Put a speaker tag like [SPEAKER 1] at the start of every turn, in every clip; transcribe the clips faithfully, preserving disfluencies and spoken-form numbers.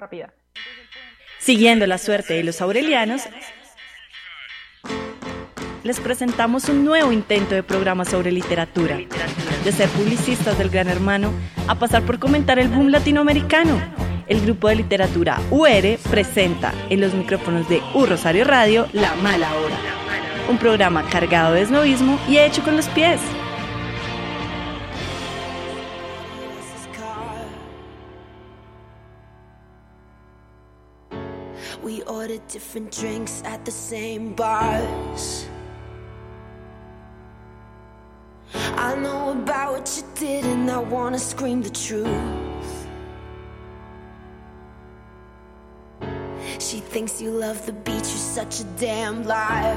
[SPEAKER 1] rápida.
[SPEAKER 2] Siguiendo la suerte de los aurelianos, les presentamos un nuevo intento de programa sobre literatura. De ser publicistas del Gran Hermano a pasar por comentar el boom latinoamericano. El grupo de literatura U R presenta en los micrófonos de U Rosario Radio La Mala Hora. Un programa cargado de esnovismo y hecho con los pies.
[SPEAKER 3] We ordered different drinks at the same bars. I know about what you did and I wanna scream the truth. She thinks you love the beach, you're such a damn liar.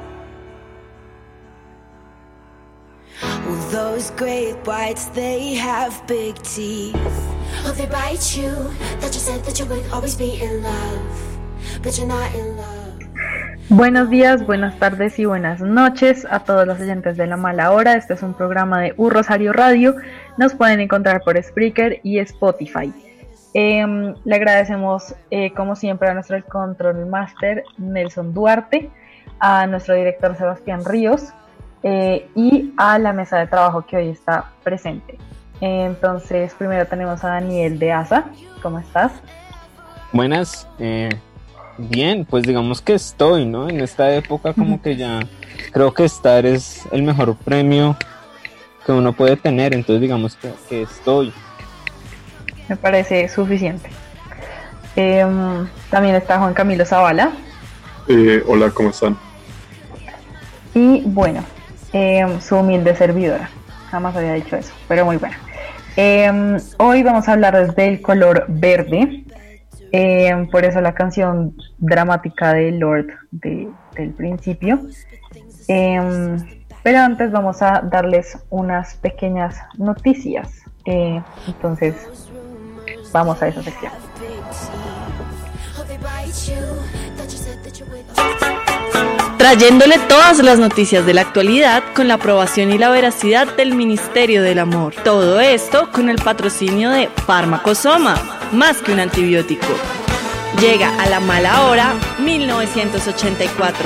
[SPEAKER 3] Well, those great whites, they have big teeth. Oh, they bite you, that you said that you would always be in love. But you're not in love.
[SPEAKER 1] Buenos días, buenas tardes y buenas noches a todos los oyentes de La Mala Hora. Este es un programa de U Rosario Radio. Nos pueden encontrar por Spreaker y Spotify. Eh, le agradecemos, eh, como siempre, a nuestro Control Master Nelson Duarte, a nuestro director Sebastián Ríos eh, y a la mesa de trabajo que hoy está presente. Eh, entonces, primero tenemos a Daniel de Asa. ¿Cómo estás?
[SPEAKER 4] Buenas. Eh... Bien, pues digamos que estoy, ¿no? En esta época como que ya creo que estar es el mejor premio que uno puede tener, entonces digamos que, que estoy.
[SPEAKER 1] Me parece suficiente. Eh, también está Juan Camilo Zavala.
[SPEAKER 5] Eh, hola, ¿cómo están?
[SPEAKER 1] Y bueno, eh, su humilde servidora. Jamás había dicho eso, pero muy bueno. Eh, hoy vamos a hablar desde el color verde. Eh, por eso la canción dramática de Lord de, del principio. Eh, pero antes vamos a darles unas pequeñas noticias. Eh, entonces, vamos a esa sección.
[SPEAKER 2] Trayéndole todas las noticias de la actualidad con la aprobación y la veracidad del Ministerio del Amor. Todo esto con el patrocinio de Fármaco Soma, más que un antibiótico. Llega a La Mala Hora mil novecientos ochenta y cuatro.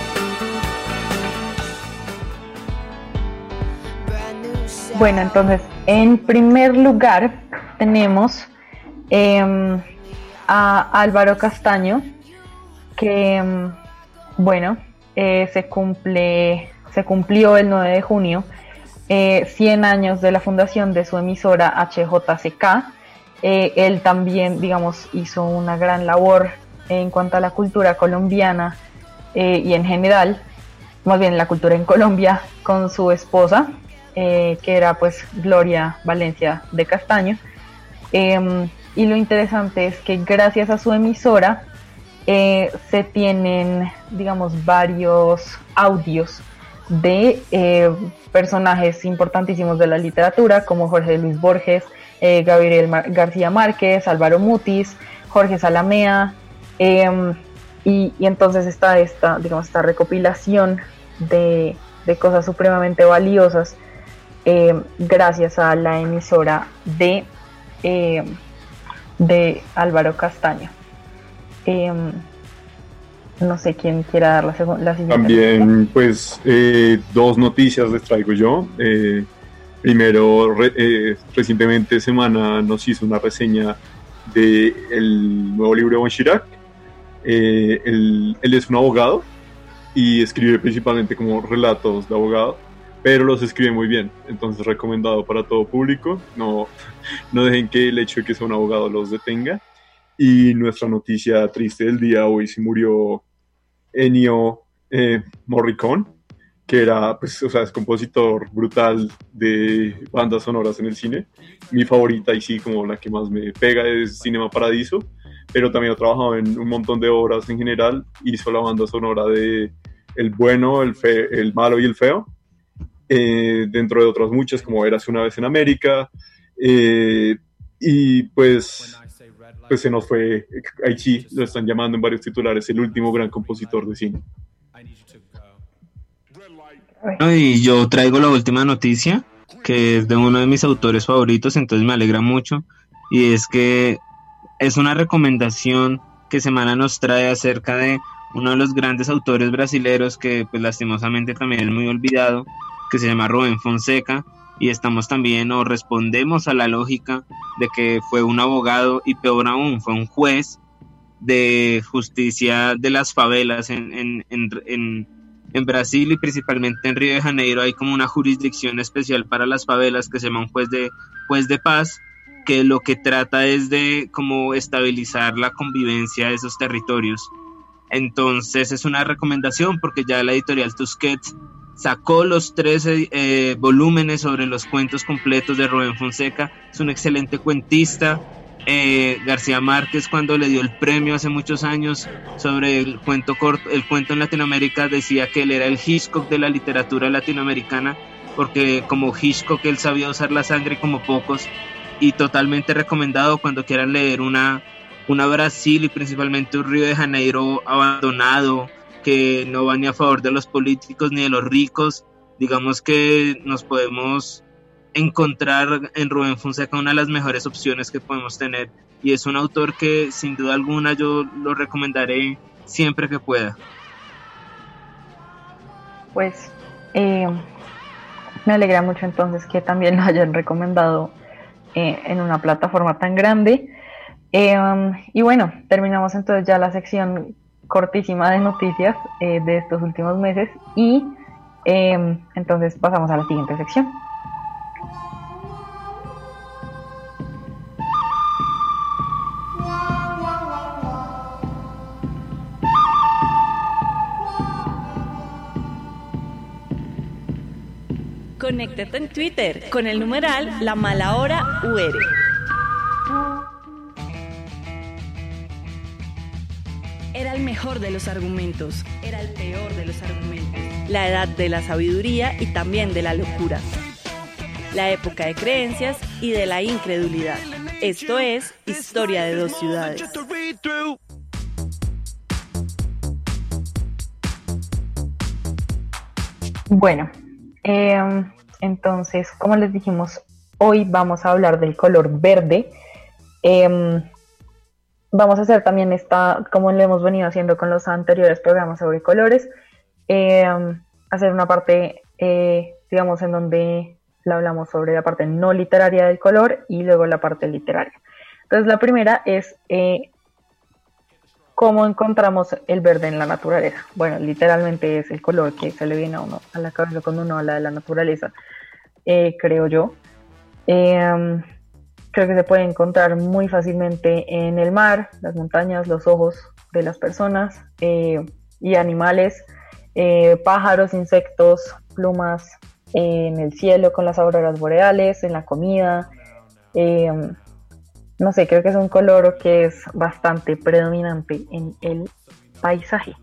[SPEAKER 1] Bueno, entonces, en primer lugar tenemos eh, a Álvaro Castaño, que, eh, bueno... Eh, se cumple, se cumplió el nueve de junio, eh, cien años de la fundación de su emisora H J C K. Eh, él también, digamos, hizo una gran labor en cuanto a la cultura colombiana eh, y en general, más bien la cultura en Colombia, con su esposa, eh, que era pues Gloria Valencia de Castaño. Eh, y lo interesante es que gracias a su emisora, Eh, se tienen, digamos, varios audios de eh, personajes importantísimos de la literatura, como Jorge Luis Borges, eh, Gabriel Mar- García Márquez, Álvaro Mutis, Jorge Salamea, eh, y, y entonces está esta, digamos, esta recopilación de, de cosas supremamente valiosas eh, gracias a la emisora de, eh, de Álvaro Castaño. Eh, no sé quién quiera dar la, seg- la siguiente.
[SPEAKER 5] También, pues, eh, dos noticias les traigo yo. Eh, primero, re, eh, recientemente Semana nos hizo una reseña del nuevo libro de Von Chirac. Eh, él, él es un abogado y escribe principalmente como relatos de abogado, pero los escribe muy bien, entonces recomendado para todo público. No, no dejen que el hecho de que sea un abogado los detenga. Y nuestra noticia triste del día: hoy se murió Ennio eh, Morricone, que era, pues, o sea, es compositor brutal de bandas sonoras en el cine. Mi favorita, y sí, como la que más me pega, es Cinema Paradiso, pero también ha trabajado en un montón de obras en general. Hizo la banda sonora de El Bueno, El, fe, el Malo y el Feo, eh, dentro de otras muchas, como Érase una vez en América, eh, y pues... pues se nos fue. Aichi lo están llamando en varios titulares el último gran compositor de cine.
[SPEAKER 4] Y yo traigo la última noticia, que es de uno de mis autores favoritos, entonces me alegra mucho, y es que es una recomendación que Semana nos trae acerca de uno de los grandes autores brasileños que pues lastimosamente también es muy olvidado, que se llama Rubén Fonseca, y estamos también o respondemos a la lógica de que fue un abogado y peor aún, fue un juez de justicia de las favelas en, en, en, en, en Brasil y principalmente en Río de Janeiro. Hay como una jurisdicción especial para las favelas que se llama un juez de, juez de paz, que lo que trata es de como estabilizar la convivencia de esos territorios. Entonces es una recomendación porque ya la editorial Tusquets sacó los trece eh, volúmenes sobre los cuentos completos de Rubén Fonseca. Es un excelente cuentista. eh, García Márquez, cuando le dio el premio hace muchos años sobre el cuento corto, el cuento en Latinoamérica, decía que él era el Hitchcock de la literatura latinoamericana, porque como Hitchcock él sabía usar la sangre como pocos. Y totalmente recomendado cuando quieran leer una, una Brasil y principalmente un Río de Janeiro abandonado, que no va ni a favor de los políticos ni de los ricos. Digamos que nos podemos encontrar en Rubén Fonseca una de las mejores opciones que podemos tener, y es un autor que sin duda alguna yo lo recomendaré siempre que pueda.
[SPEAKER 1] Pues eh, me alegra mucho entonces que también lo hayan recomendado eh, en una plataforma tan grande. Eh, um, y bueno, terminamos entonces ya la sección cortísima de noticias eh, de estos últimos meses y eh, entonces pasamos a la siguiente sección.
[SPEAKER 2] Conéctate en Twitter con el numeral La Mala Hora U R. Era el mejor de los argumentos, era el peor de los argumentos, la edad de la sabiduría y también de la locura, la época de creencias y de la incredulidad. Esto es Historia de dos ciudades.
[SPEAKER 1] Bueno, eh, entonces, como les dijimos, hoy vamos a hablar del color verde. Eh, Vamos a hacer también esta, como lo hemos venido haciendo con los anteriores programas sobre colores, eh, hacer una parte, eh, digamos, en donde le hablamos sobre la parte no literaria del color y luego la parte literaria. Entonces, la primera es eh, cómo encontramos el verde en la naturaleza. Bueno, literalmente es el color que se le viene a uno a la cabeza cuando uno habla de la naturaleza, eh, creo yo. Eh, Creo que se puede encontrar muy fácilmente en el mar, las montañas, los ojos de las personas eh, y animales, eh, pájaros, insectos, plumas, eh, en el cielo con las auroras boreales, en la comida. Eh, no sé, creo que es un color que es bastante predominante en el paisaje.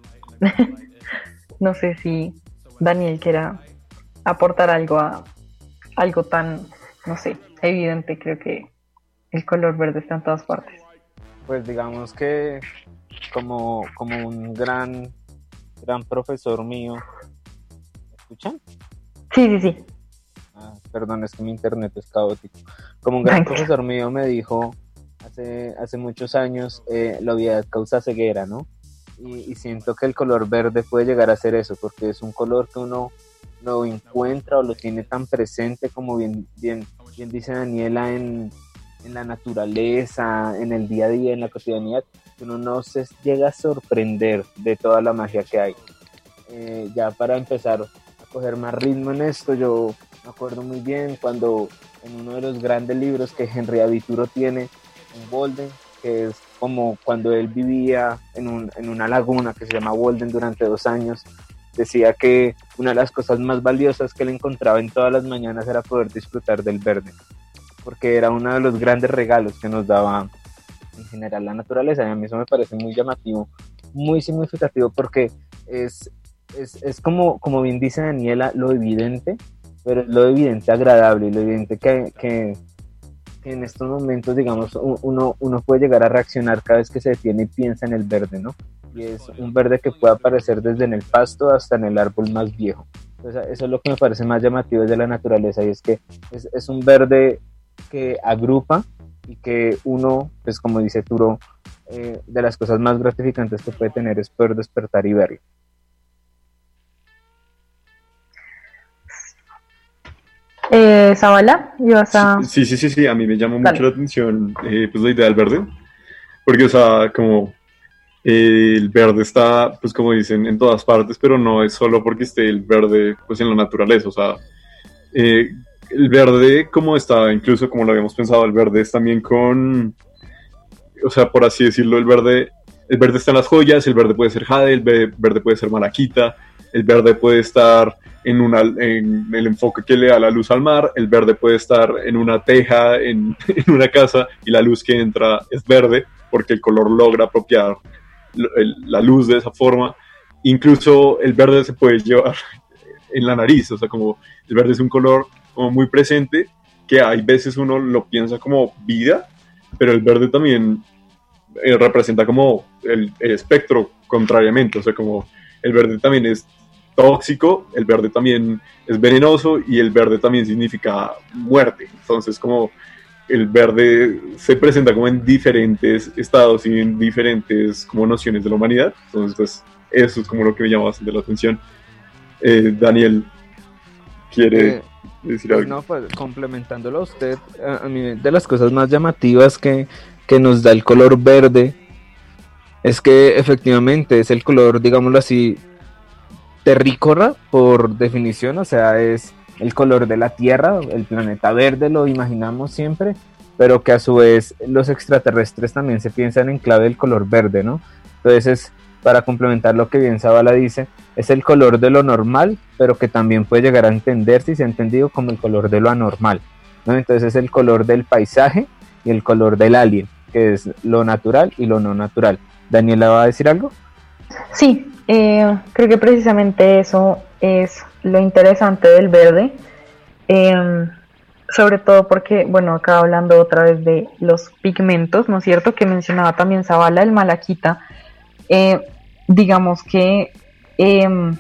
[SPEAKER 1] No sé si Daniel quiera aportar algo a algo tan, no sé, evidente. Creo que el color verde está en todas partes.
[SPEAKER 4] Pues digamos que como, como un gran, gran profesor mío, ¿me escuchan?
[SPEAKER 1] Sí, sí, sí.
[SPEAKER 4] Ah, perdón, es que mi internet es caótico. Como un gran
[SPEAKER 1] Tranquilo.
[SPEAKER 4] profesor mío me dijo hace, hace muchos años, eh, la obviedad causa ceguera, ¿no? Y, y siento que el color verde puede llegar a ser eso, porque es un color que uno lo encuentra o lo tiene tan presente, como bien, bien, bien dice Daniela, en en la naturaleza, en el día a día, en la cotidianidad, que uno no se llega a sorprender de toda la magia que hay. Eh, ya para empezar a coger más ritmo en esto, yo me acuerdo muy bien cuando en uno de los grandes libros que Henry Abituro tiene, en Walden, que es como cuando él vivía en, un, en una laguna que se llama Walden durante dos años, decía que una de las cosas más valiosas que él encontraba en todas las mañanas era poder disfrutar del verde, porque era uno de los grandes regalos que nos daba en general la naturaleza, y a mí eso me parece muy llamativo, muy significativo, porque es, es, es como, como bien dice Daniela, lo evidente, pero es lo evidente agradable, y lo evidente que, que, que en estos momentos, digamos, uno, uno puede llegar a reaccionar cada vez que se detiene y piensa en el verde, ¿no? Y es un verde que puede aparecer desde en el pasto hasta en el árbol más viejo. Entonces, eso es lo que me parece más llamativo de la naturaleza, y es que es, es un verde que agrupa, y que uno, pues como dice Turo, eh, de las cosas más gratificantes que puede tener es poder despertar y verlo.
[SPEAKER 1] Eh, Zavala, ¿ibas a...?
[SPEAKER 5] Sí, sí, sí, sí, a mí me llamó
[SPEAKER 1] Dale.
[SPEAKER 5] mucho la atención eh, pues la idea del verde, porque, o sea, como eh, el verde está, pues como dicen, en todas partes, pero no es solo porque esté el verde, pues en la naturaleza, o sea, eh, el verde como está, incluso como lo habíamos pensado, el verde es también con, o sea, por así decirlo, el verde, el verde está en las joyas, el verde puede ser jade, el ve- verde puede ser malaquita, el verde puede estar en, una, en el enfoque que le da la luz al mar, el verde puede estar en una teja, en, en una casa, y la luz que entra es verde, porque el color logra apropiar lo- el- la luz de esa forma. Incluso el verde se puede llevar en la nariz, o sea, como el verde es un color como muy presente, que hay veces uno lo piensa como vida, pero el verde también eh, representa como el, el espectro contrariamente, o sea, como el verde también es tóxico, el verde también es venenoso y el verde también significa muerte. Entonces, como el verde se presenta como en diferentes estados y en diferentes como nociones de la humanidad. Entonces, pues, eso es como lo que me llama bastante la atención. Eh, Daniel, ¿quiere
[SPEAKER 4] Eh,
[SPEAKER 5] decir
[SPEAKER 4] Pues
[SPEAKER 5] algo?
[SPEAKER 4] no, pues complementándolo a usted, a, a mí de las cosas más llamativas que, que nos da el color verde es que efectivamente es el color, digámoslo así, terrícola por definición, o sea, es el color de la Tierra, el planeta verde lo imaginamos siempre, pero que a su vez los extraterrestres también se piensan en clave del color verde, ¿no? Entonces es, para complementar lo que bien Zavala dice, es el color de lo normal, pero que también puede llegar a entenderse y se ha entendido como el color de lo anormal, ¿no? Entonces es el color del paisaje y el color del alien, que es lo natural y lo no natural. ¿Daniela va a decir algo?
[SPEAKER 1] Sí, eh, creo que precisamente eso es lo interesante del verde, eh, sobre todo porque, bueno, acá hablando otra vez de los pigmentos, ¿no es cierto? Que mencionaba también Zavala, el malaquita, eh, digamos que eh,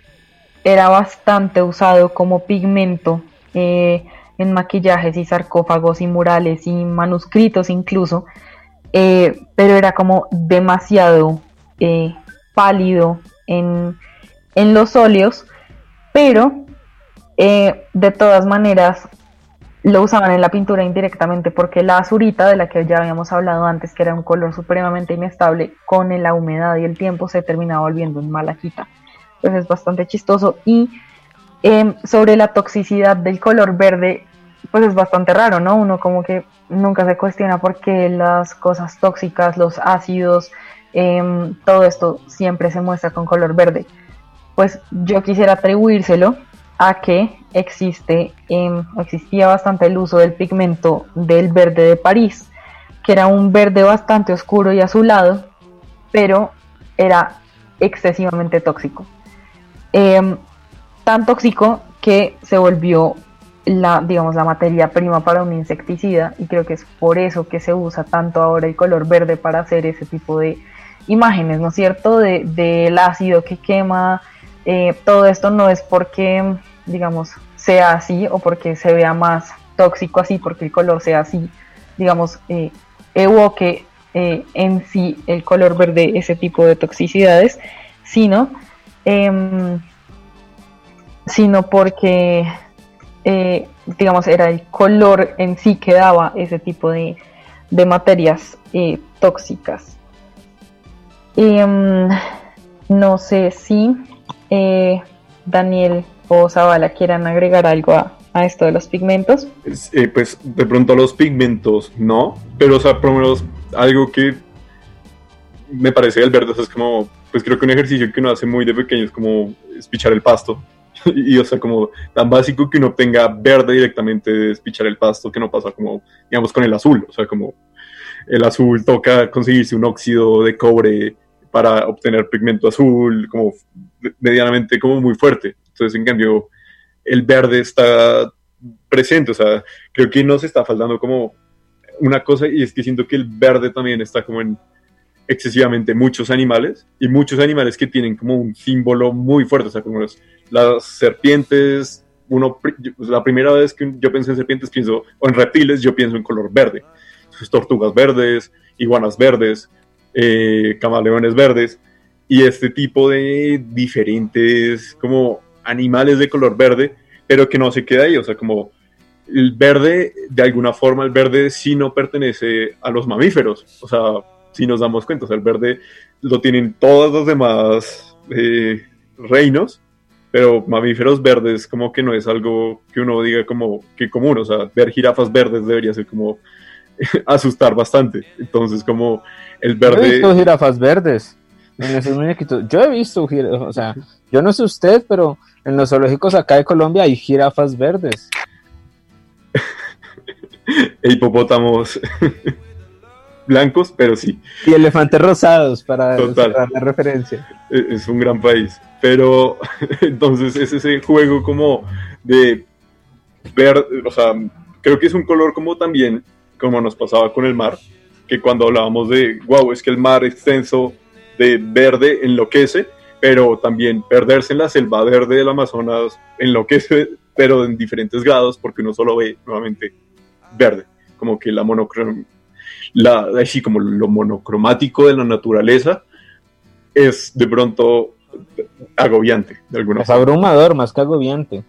[SPEAKER 1] era bastante usado como pigmento eh, en maquillajes y sarcófagos y murales y manuscritos incluso, eh, pero era como demasiado eh, pálido en, en los óleos, pero eh, de todas maneras lo usaban en la pintura indirectamente porque la azurita, de la que ya habíamos hablado antes, que era un color supremamente inestable, con la humedad y el tiempo se terminaba volviendo en malaquita. Entonces es bastante chistoso. Y eh, sobre la toxicidad del color verde, pues es bastante raro, ¿no? Uno como que nunca se cuestiona por qué las cosas tóxicas, los ácidos, eh, todo esto siempre se muestra con color verde. Pues yo quisiera atribuírselo a que existe, eh, existía bastante el uso del pigmento del verde de París, que era un verde bastante oscuro y azulado, pero era excesivamente tóxico. Eh, tan tóxico que se volvió la, digamos, la materia prima para un insecticida, y creo que es por eso que se usa tanto ahora el color verde para hacer ese tipo de imágenes, ¿no es cierto? De, del ácido que quema, eh, todo esto no es porque, digamos, sea así o porque se vea más tóxico así, porque el color sea así, digamos, eh, evoque eh, en sí el color verde ese tipo de toxicidades, sino, eh, sino porque, eh, digamos, era el color en sí que daba ese tipo de, de materias eh, tóxicas. Eh, no sé si eh, Daniel o Zavala quieran agregar algo a, a esto de los pigmentos.
[SPEAKER 5] Es, eh, pues de pronto los pigmentos no, pero o sea, por lo menos algo que me parece del verde, o sea, es como, pues creo que un ejercicio que uno hace muy de pequeño es como espichar el pasto. Y, y, o sea, como tan básico que uno obtenga verde directamente de espichar el pasto, que no pasa como, digamos, con el azul. O sea, como el azul toca conseguirse un óxido de cobre para obtener pigmento azul, como medianamente como muy fuerte. Entonces, en cambio, el verde está presente. O sea, creo que nos está faltando como una cosa, y es que siento que el verde también está como en excesivamente muchos animales, y muchos animales que tienen como un símbolo muy fuerte, o sea, como las, las serpientes. Uno, la primera vez que yo pienso en serpientes, pienso, o en reptiles, yo pienso en color verde. pues, tortugas verdes, iguanas verdes, eh, camaleones verdes, y este tipo de diferentes como animales de color verde, pero que no se queda ahí, o sea, como el verde, de alguna forma el verde sí no pertenece a los mamíferos, o sea, si nos damos cuenta, o sea, el verde lo tienen todos los demás eh, reinos, pero mamíferos verdes como que no es algo que uno diga como que común, o sea, ver jirafas verdes debería ser como asustar bastante, entonces como el verde...
[SPEAKER 4] Yo he visto jirafas verdes en esos muñequitos, yo he visto jirafas, o sea, yo no sé usted, pero en los zoológicos acá de Colombia hay jirafas verdes.
[SPEAKER 5] E hipopótamos blancos, pero sí.
[SPEAKER 4] Y elefantes rosados, para dar la referencia.
[SPEAKER 5] Es un gran país, pero entonces es ese juego como de ver, o sea, creo que es un color como también, como nos pasaba con el mar, que cuando hablábamos de, wow, es que el mar extenso de verde enloquece, pero también perderse en la selva verde del Amazonas enloquece, pero en diferentes grados, porque uno solo ve nuevamente verde, como que la monocrom la así como lo monocromático de la naturaleza es de pronto agobiante de alguna
[SPEAKER 4] es
[SPEAKER 5] forma.
[SPEAKER 4] Abrumador más que agobiante.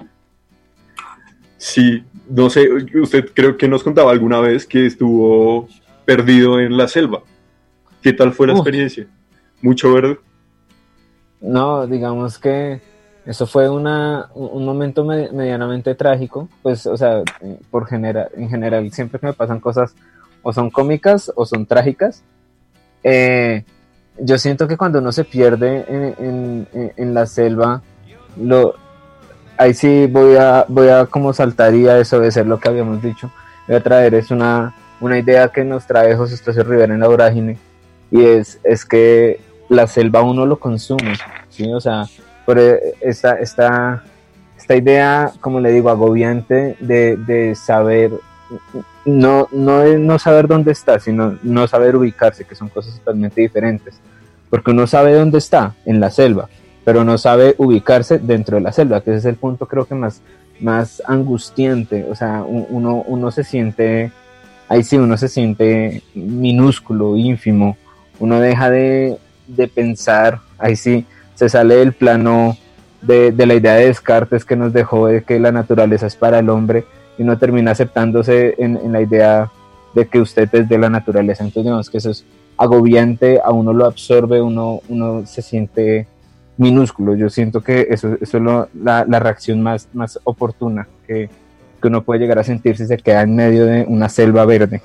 [SPEAKER 5] Sí, no sé, usted creo que nos contaba alguna vez que estuvo perdido en la selva. ¿Qué tal fue la Uf. experiencia? ¿Mucho verde?
[SPEAKER 4] No, digamos que eso fue una, un momento med- medianamente trágico, pues, o sea, por general, en general, siempre que me pasan cosas o son cómicas o son trágicas, eh, yo siento que cuando uno se pierde en, en, en la selva, lo, ahí sí voy a, voy a como saltar y a desobedecer lo que habíamos dicho. Voy a traer es una, una idea que nos trae José Estacio Rivera en La Vorágine, y es, es que la selva uno lo consume, ¿sí? O sea, por esta, esta, esta idea, como le digo, agobiante de, de saber, no, no de no saber dónde está, sino no saber ubicarse, que son cosas totalmente diferentes, porque uno sabe dónde está, en la selva, pero no sabe ubicarse dentro de la selva, que ese es el punto creo que más, más angustiante, o sea, uno, uno se siente, ahí sí uno se siente minúsculo, ínfimo, uno deja de, de pensar, ahí sí, se sale del plano de, de la idea de Descartes que nos dejó de que la naturaleza es para el hombre, y uno termina aceptándose en, en la idea de que usted es de la naturaleza. Entonces digamos que eso es agobiante, a uno lo absorbe, uno, uno se siente minúsculo. Yo siento que eso, eso es lo, la, la reacción más, más oportuna que, que uno puede llegar a sentir si se queda en medio de una selva verde.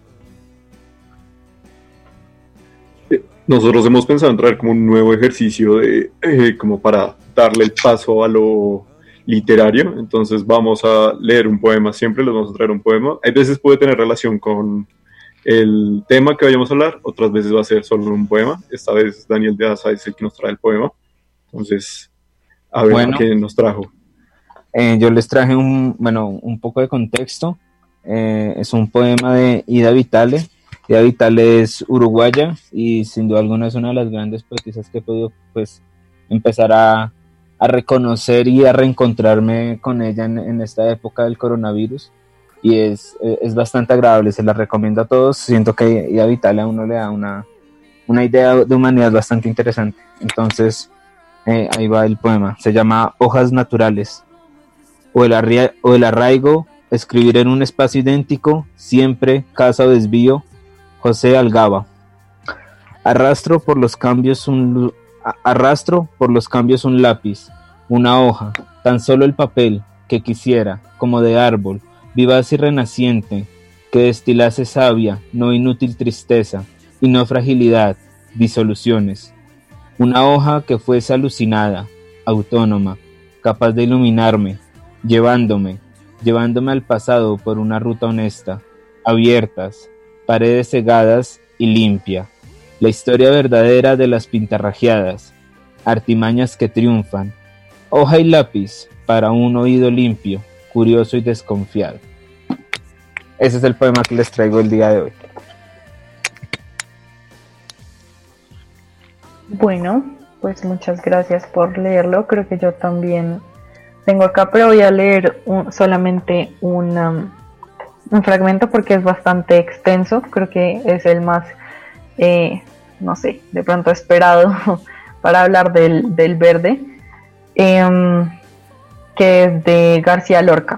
[SPEAKER 5] Nosotros hemos pensado en traer como un nuevo ejercicio de eh, como para darle el paso a lo literario, entonces vamos a leer un poema, siempre les vamos a traer un poema. Hay veces puede tener relación con el tema que vayamos a hablar, otras veces va a ser solo un poema. Esta vez Daniel de Asa es el que nos trae el poema, entonces a ver bueno, qué nos trajo.
[SPEAKER 4] Eh, yo les traje un, bueno, un poco de contexto. Eh, es un poema de Ida Vitale. Ida Vitale es uruguaya y sin duda alguna es una de las grandes poetisas que he podido pues empezar a, a reconocer y a reencontrarme con ella en, en esta época del coronavirus, y es, es bastante agradable, se la recomiendo a todos. Siento que Ida Vitale a uno le da una, una idea de humanidad bastante interesante. Entonces eh, ahí va el poema, se llama Hojas Naturales. O el, arria- o el arraigo, escribir en un espacio idéntico, siempre, casa o desvío. José Algaba. Arrastro por los cambios un arrastro por los cambios un lápiz, una hoja, tan solo el papel que quisiera, como de árbol, vivaz y renaciente, que destilase sabia, no inútil tristeza, y no fragilidad, disoluciones. Una hoja que fuese alucinada, autónoma, capaz de iluminarme, llevándome, llevándome al pasado por una ruta honesta, abiertas, paredes cegadas y limpia, la historia verdadera de las pintarrajeadas, artimañas que triunfan, hoja y lápiz para un oído limpio, curioso y desconfiado. Ese es el poema que les traigo el día de hoy.
[SPEAKER 1] Bueno, pues muchas gracias por leerlo. Creo que yo también tengo acá, pero voy a leer un, solamente una, un fragmento porque es bastante extenso, creo que es el más, eh, no sé, de pronto esperado para hablar del, del verde, eh, que es de García Lorca.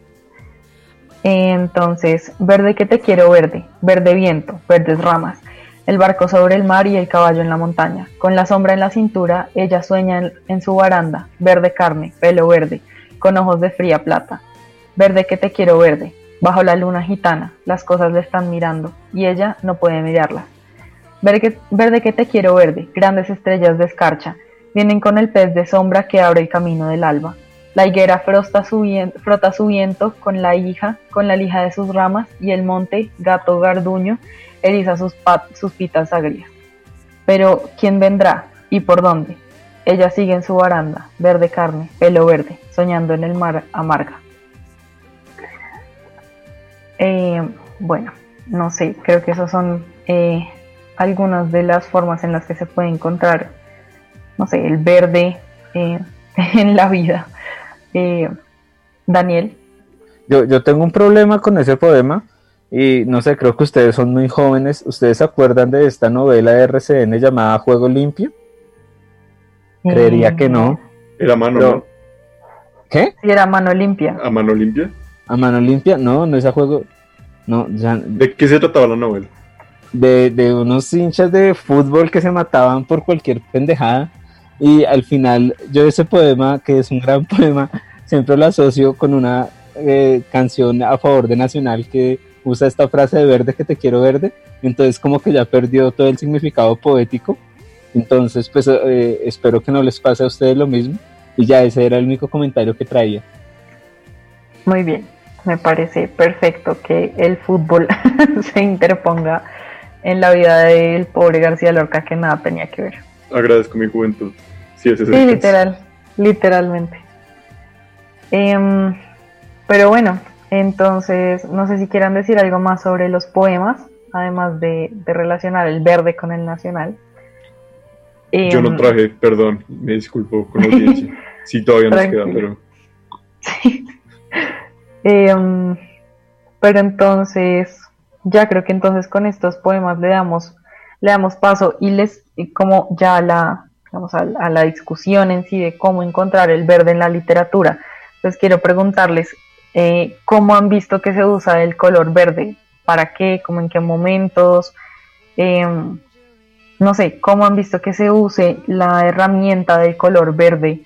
[SPEAKER 1] Entonces, verde que te quiero verde, verde viento, verdes ramas, el barco sobre el mar y el caballo en la montaña, con la sombra en la cintura, ella sueña en, en su baranda, verde carne, pelo verde, con ojos de fría plata, verde que te quiero verde, bajo la luna gitana, las cosas le están mirando, y ella no puede mirarlas. Verde que, verde que te quiero verde, grandes estrellas de escarcha, vienen con el pez de sombra que abre el camino del alba. La higuera frota su, viento, frota su viento con la hija, con la lija de sus ramas, y el monte, gato garduño, eriza sus, pat, sus pitas agrias. Pero, ¿quién vendrá? ¿Y por dónde? Ella sigue en su baranda, verde carne, pelo verde, soñando en el mar amarga. Eh, bueno, no sé, creo que esas son eh, algunas de las formas en las que se puede encontrar, no sé, el verde eh, en la vida. Eh, Daniel.
[SPEAKER 4] Yo, yo tengo un problema con ese poema y no sé, creo que ustedes son muy jóvenes. ¿Ustedes se acuerdan de esta novela de R C N llamada Juego Limpio? Eh, Creería que no.
[SPEAKER 5] ¿Era mano?
[SPEAKER 4] Pero,
[SPEAKER 5] ¿no?
[SPEAKER 4] ¿Qué?
[SPEAKER 1] Sí, era Mano Limpia.
[SPEAKER 5] ¿A mano limpia?
[SPEAKER 4] ¿A mano limpia? No, no es a juego. No, ya.
[SPEAKER 5] ¿De qué se trataba la novela?
[SPEAKER 4] De, de unos hinchas de fútbol que se mataban por cualquier pendejada. Y al final, yo ese poema, que es un gran poema, siempre lo asocio con una eh, canción a favor de Nacional que usa esta frase de verde que te quiero verde. Entonces como que ya perdió todo el significado poético. Entonces pues eh, espero que no les pase a ustedes lo mismo. Y ya ese era el único comentario que traía.
[SPEAKER 1] Muy bien, me parece perfecto que el fútbol se interponga en la vida del pobre García Lorca, que nada tenía que ver.
[SPEAKER 5] Agradezco mi juventud. Sí, ese es el
[SPEAKER 1] sí,
[SPEAKER 5] caso.
[SPEAKER 1] literal, literalmente. Eh, pero bueno, entonces no sé si quieran decir algo más sobre los poemas, además de, de relacionar el verde con el nacional. Eh,
[SPEAKER 5] Yo no traje, perdón, me disculpo con la audiencia. Sí, todavía nos queda, pero...
[SPEAKER 1] Sí. Eh, pero entonces, ya creo que entonces con estos poemas le damos, le damos paso y les, y como ya la, vamos a, a la discusión en sí de cómo encontrar el verde en la literatura. Entonces quiero preguntarles eh, cómo han visto que se usa el color verde, para qué, cómo en qué momentos, eh, no sé, cómo han visto que se use la herramienta del color verde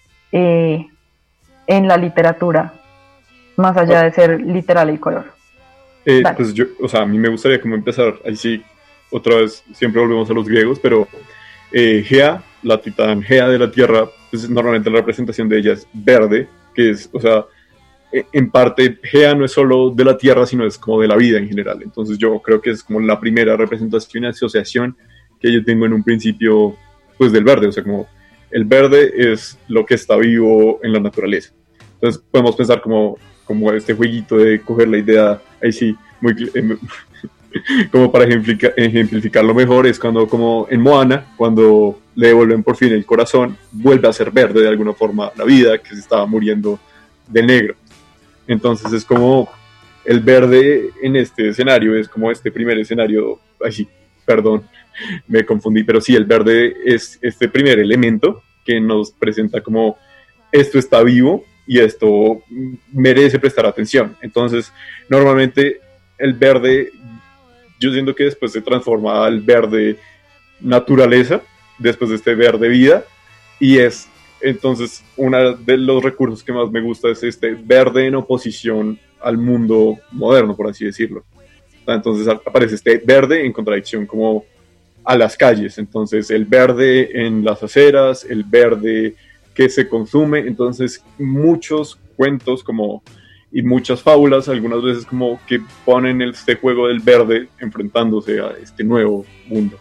[SPEAKER 1] eh, en la literatura, más allá de ser literal el color.
[SPEAKER 5] Eh, pues yo, o sea, a mí me gustaría como empezar, ahí sí, otra vez, siempre volvemos a los griegos, pero eh, Gea, la titán Gea de la Tierra, pues normalmente la representación de ella es verde, que es, o sea, en parte Gea no es solo de la Tierra, sino es como de la vida en general. Entonces yo creo que es como la primera representación y asociación que yo tengo en un principio, pues del verde, o sea, como el verde es lo que está vivo en la naturaleza. Entonces podemos pensar como, como este jueguito de coger la idea, ahí sí, muy, eh, como para ejemplificar, ejemplificarlo mejor, es cuando como en Moana, cuando le devuelven por fin el corazón, vuelve a ser verde de alguna forma la vida, que se estaba muriendo de negro. Entonces es como el verde en este escenario, es como este primer escenario, ay sí, perdón, me confundí, pero sí, el verde es este primer elemento que nos presenta como esto está vivo y esto merece prestar atención. Entonces, normalmente el verde, yo siento que después se transforma al verde naturaleza, después de este verde vida, y es entonces uno de los recursos que más me gusta es este verde en oposición al mundo moderno, por así decirlo. Entonces aparece este verde en contradicción como a las calles, entonces el verde en las aceras, el verde que se consume, entonces muchos cuentos como y muchas fábulas, algunas veces como que ponen este juego del verde enfrentándose a este nuevo mundo.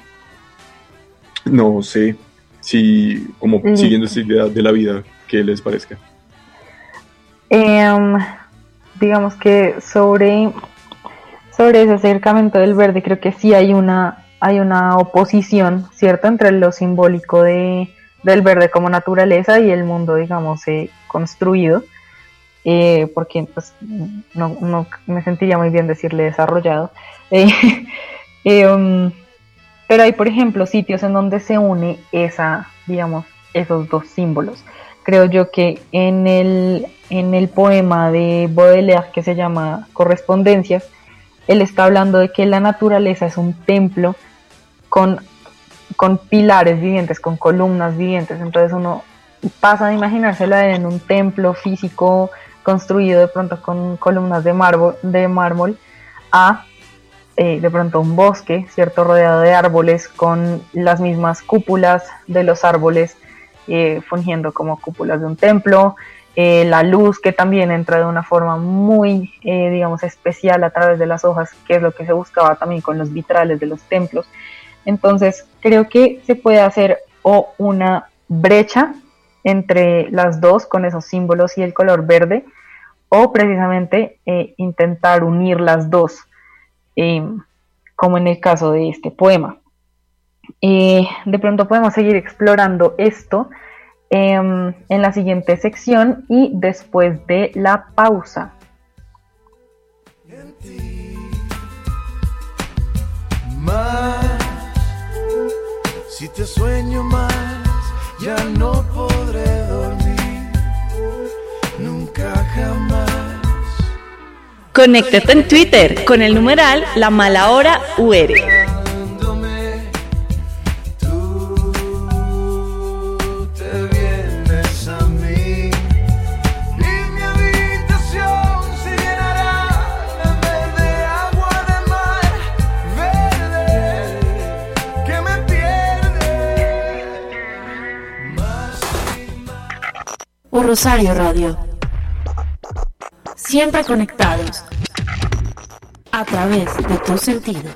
[SPEAKER 5] No sé si, como mm. siguiendo esta idea de la vida, ¿qué les parezca?
[SPEAKER 1] Um, digamos que sobre, sobre ese acercamiento del verde, creo que sí hay una hay una oposición, ¿cierto?, entre lo simbólico de, del verde como naturaleza y el mundo, digamos, eh, construido. eh, porque pues, no, no me sentiría muy bien decirle desarrollado. Eh, eh, um, pero hay, por ejemplo, sitios en donde se une esa, digamos, esos dos símbolos. Creo yo que en el, en el poema de Baudelaire que se llama Correspondencias, él está hablando de que la naturaleza es un templo con, con pilares vivientes, con columnas vivientes. Entonces uno pasa de imaginárselo en un templo físico construido de pronto con columnas de mármol, de mármol a eh, de pronto un bosque, ¿cierto? Rodeado de árboles con las mismas cúpulas de los árboles eh, fungiendo como cúpulas de un templo. Eh, la luz que también entra de una forma muy, eh, digamos, especial a través de las hojas, que es lo que se buscaba también con los vitrales de los templos. Entonces, creo que se puede hacer o una brecha entre las dos con esos símbolos y el color verde, o precisamente eh, intentar unir las dos, eh, como en el caso de este poema. Eh, de pronto podemos seguir explorando esto en la siguiente sección y después de la pausa.
[SPEAKER 3] Más, si te sueño más, ya no podré dormir, nunca jamás.
[SPEAKER 2] Conéctate en Twitter con el numeral La Mala Hora U R.
[SPEAKER 6] Rosario Radio. Siempre conectados a través de tus sentidos.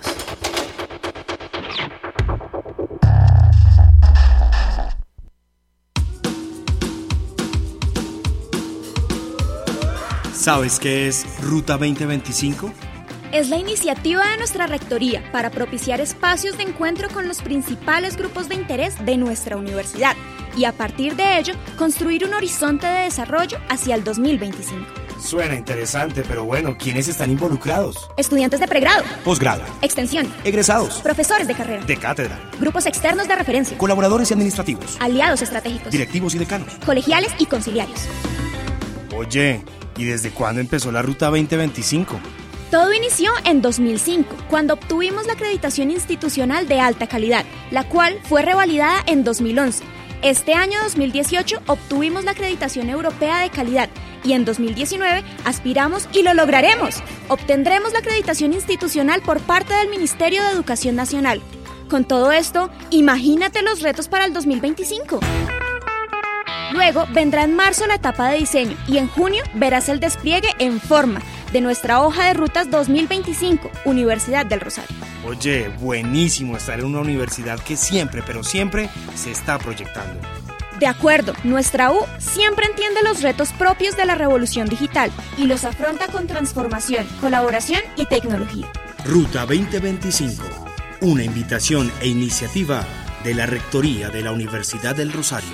[SPEAKER 7] ¿Sabes qué es Ruta veinte veinticinco?
[SPEAKER 8] Es la iniciativa de nuestra rectoría para propiciar espacios de encuentro con los principales grupos de interés de nuestra universidad y a partir de ello construir un horizonte de desarrollo hacia el dos mil veinticinco.
[SPEAKER 7] Suena interesante, pero bueno, ¿quiénes están involucrados?
[SPEAKER 8] Estudiantes de pregrado,
[SPEAKER 7] posgrado,
[SPEAKER 8] extensión,
[SPEAKER 7] egresados,
[SPEAKER 8] profesores de carrera,
[SPEAKER 7] de cátedra,
[SPEAKER 8] grupos externos de referencia,
[SPEAKER 7] colaboradores y administrativos,
[SPEAKER 8] aliados estratégicos,
[SPEAKER 7] directivos y decanos,
[SPEAKER 8] colegiales y conciliarios.
[SPEAKER 7] Oye, ¿y desde cuándo empezó la Ruta veinte veinticinco?
[SPEAKER 8] Todo inició en dos mil cinco, cuando obtuvimos la acreditación institucional de alta calidad, la cual fue revalidada en dos mil once. Este año dos mil dieciocho obtuvimos la acreditación europea de calidad y en dos mil diecinueve aspiramos y lo lograremos. Obtendremos la acreditación institucional por parte del Ministerio de Educación Nacional. Con todo esto, imagínate los retos para el dos mil veinticinco. Luego vendrá en marzo la etapa de diseño y en junio verás el despliegue en forma de nuestra hoja de rutas dos mil veinticinco, Universidad del Rosario.
[SPEAKER 7] Oye, buenísimo estar en una universidad que siempre, pero siempre se está proyectando.
[SPEAKER 8] De acuerdo, nuestra U siempre entiende los retos propios de la revolución digital y los afronta con transformación, colaboración y tecnología.
[SPEAKER 7] Ruta veinte veinticinco, una invitación e iniciativa de la Rectoría de la Universidad del Rosario.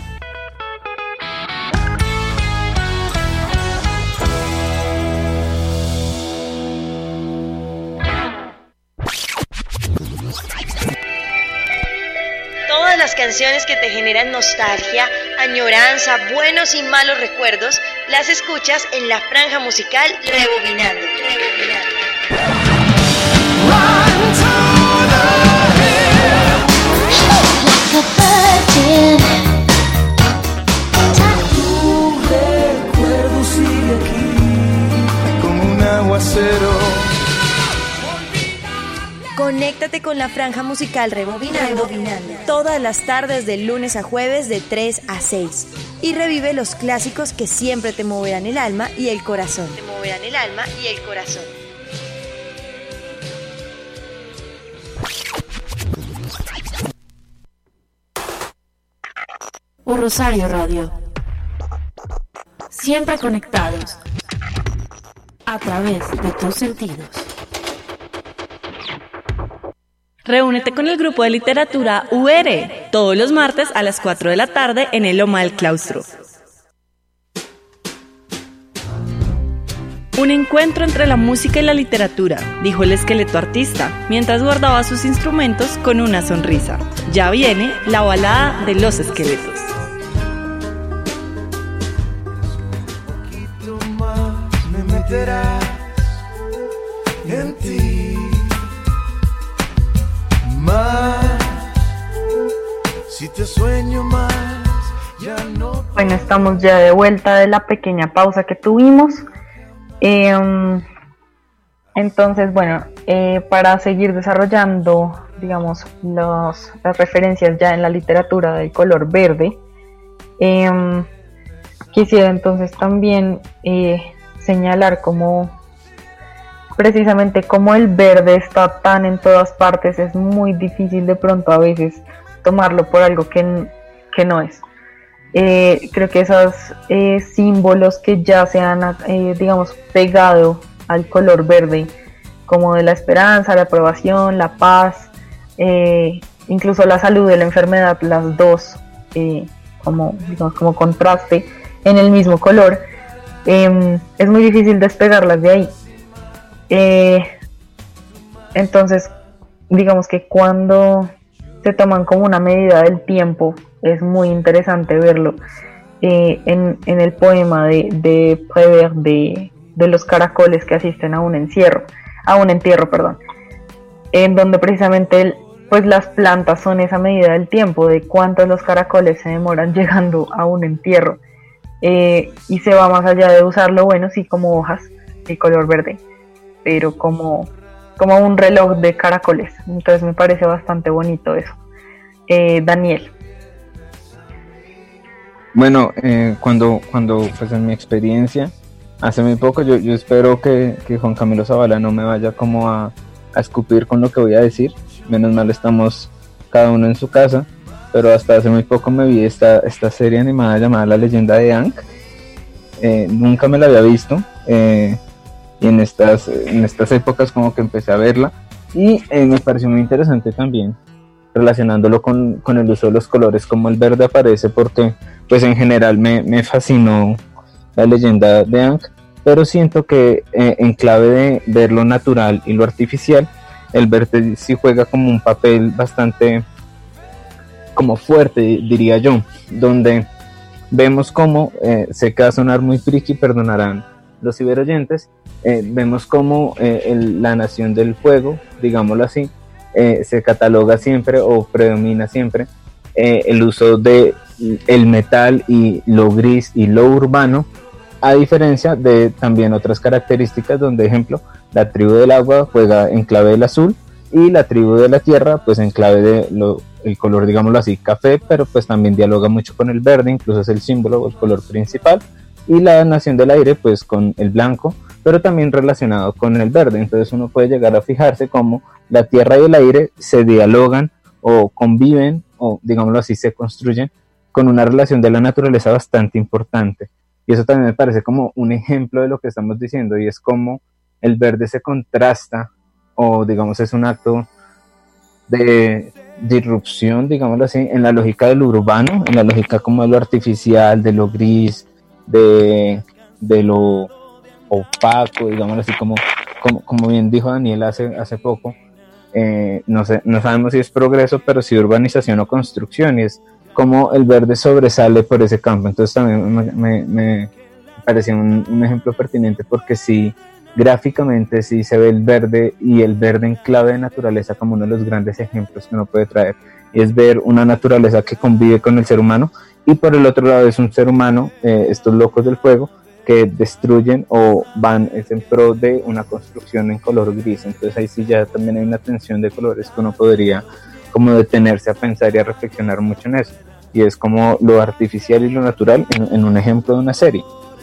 [SPEAKER 9] Todas las canciones que te generan nostalgia, añoranza, buenos y malos recuerdos, las escuchas en la franja musical Rebobinando. Rebobinando.
[SPEAKER 3] Tu recuerdo sigue aquí como un aguacero.
[SPEAKER 9] Conéctate con la franja musical Rebobinando, Rebobinando todas las tardes de lunes a jueves de tres a seis y revive los clásicos que siempre te moverán el alma y el corazón. Te moverán el alma y el corazón.
[SPEAKER 6] Rosario Radio. Siempre conectados a través de tus sentidos.
[SPEAKER 2] Reúnete con el grupo de literatura U R todos los martes a las cuatro de la tarde en el Loma del Claustro. Un encuentro entre la música y la literatura, dijo el esqueleto artista, mientras guardaba sus instrumentos con una sonrisa. Ya viene la balada de los esqueletos.
[SPEAKER 10] Un poquito más me meterás en ti, más, si te sueño más, ya no.
[SPEAKER 1] Bueno, estamos ya de vuelta de la pequeña pausa que tuvimos. Eh, entonces, bueno, eh, para seguir desarrollando, digamos, los, las referencias ya en la literatura del color verde, eh, quisiera entonces también eh, señalar cómo precisamente como el verde está tan en todas partes, es muy difícil de pronto a veces tomarlo por algo que, que no es. Eh, creo que esos eh, símbolos que ya se han, eh, digamos, pegado al color verde, como de la esperanza, la aprobación, la paz, eh, incluso la salud y la enfermedad, las dos, eh, como, digamos, como contraste en el mismo color, eh, es muy difícil despegarlas de ahí. Eh, entonces, digamos que cuando se toman como una medida del tiempo, es muy interesante verlo eh, en, en el poema de, de Prévert de, de los caracoles que asisten a un encierro, a un entierro, perdón, en donde precisamente el, pues las plantas son esa medida del tiempo de cuántos los caracoles se demoran llegando a un entierro, eh, y se va más allá de usarlo, bueno, sí, como hojas de color verde, pero como, como un reloj de caracoles. Entonces me parece bastante bonito eso. Eh, Daniel.
[SPEAKER 4] Bueno, eh, cuando, cuando, pues en mi experiencia, hace muy poco, yo, yo espero que, que Juan Camilo Zavala no me vaya como a, a escupir con lo que voy a decir. Menos mal estamos cada uno en su casa, pero hasta hace muy poco me vi esta, esta serie animada llamada La Leyenda de Aang. Eh, nunca me la había visto. Eh, y en estas, en estas épocas como que empecé a verla y eh, me pareció muy interesante también relacionándolo con, con el uso de los colores, como el verde aparece, porque pues en general me, me fascinó La Leyenda de Aang, pero siento que eh, en clave de ver lo natural y lo artificial, el verde sí juega como un papel bastante como fuerte, diría yo, donde vemos como, eh, sé que va a sonar muy friki, perdonarán los ciberoyentes, eh, vemos como eh, el, la nación del fuego, digámoslo así, eh, se cataloga siempre o predomina siempre eh, el uso de el metal y lo gris y lo urbano, a diferencia de también otras características donde, ejemplo, la tribu del agua juega en clave del azul y la tribu de la tierra pues en clave de lo, el color, digámoslo así, café, pero pues también dialoga mucho con el verde, incluso es el símbolo o el color principal, y la nación del aire pues con el blanco, pero también relacionado con el verde. Entonces uno puede llegar a fijarse cómo la tierra y el aire se dialogan o conviven o digámoslo así se construyen con una relación de la naturaleza bastante importante, y eso también me parece como un ejemplo de lo que estamos diciendo, y es como el verde se contrasta o digamos es un acto de disrupción, digámoslo así, en la lógica de lo urbano, en la lógica como de lo artificial, de lo gris, de, de lo opaco, digámoslo así, como, como, como bien dijo Daniel hace, hace poco, eh, no sé, no sabemos si es progreso, pero sí urbanización o construcción, y es como el verde sobresale por ese campo. Entonces también me, me, me pareció un, un ejemplo pertinente, porque sí, gráficamente sí se ve el verde, y el verde en clave de naturaleza como uno de los grandes ejemplos que uno puede traer, y es ver una naturaleza que convive con el ser humano, y por el otro lado es un ser humano, eh, estos locos del fuego, que destruyen o van es en pro de una construcción en color gris. Entonces ahí sí ya también hay una tensión de colores que uno podría como detenerse a pensar y a reflexionar mucho en eso, y es como lo artificial y lo natural en, en un ejemplo de una serie.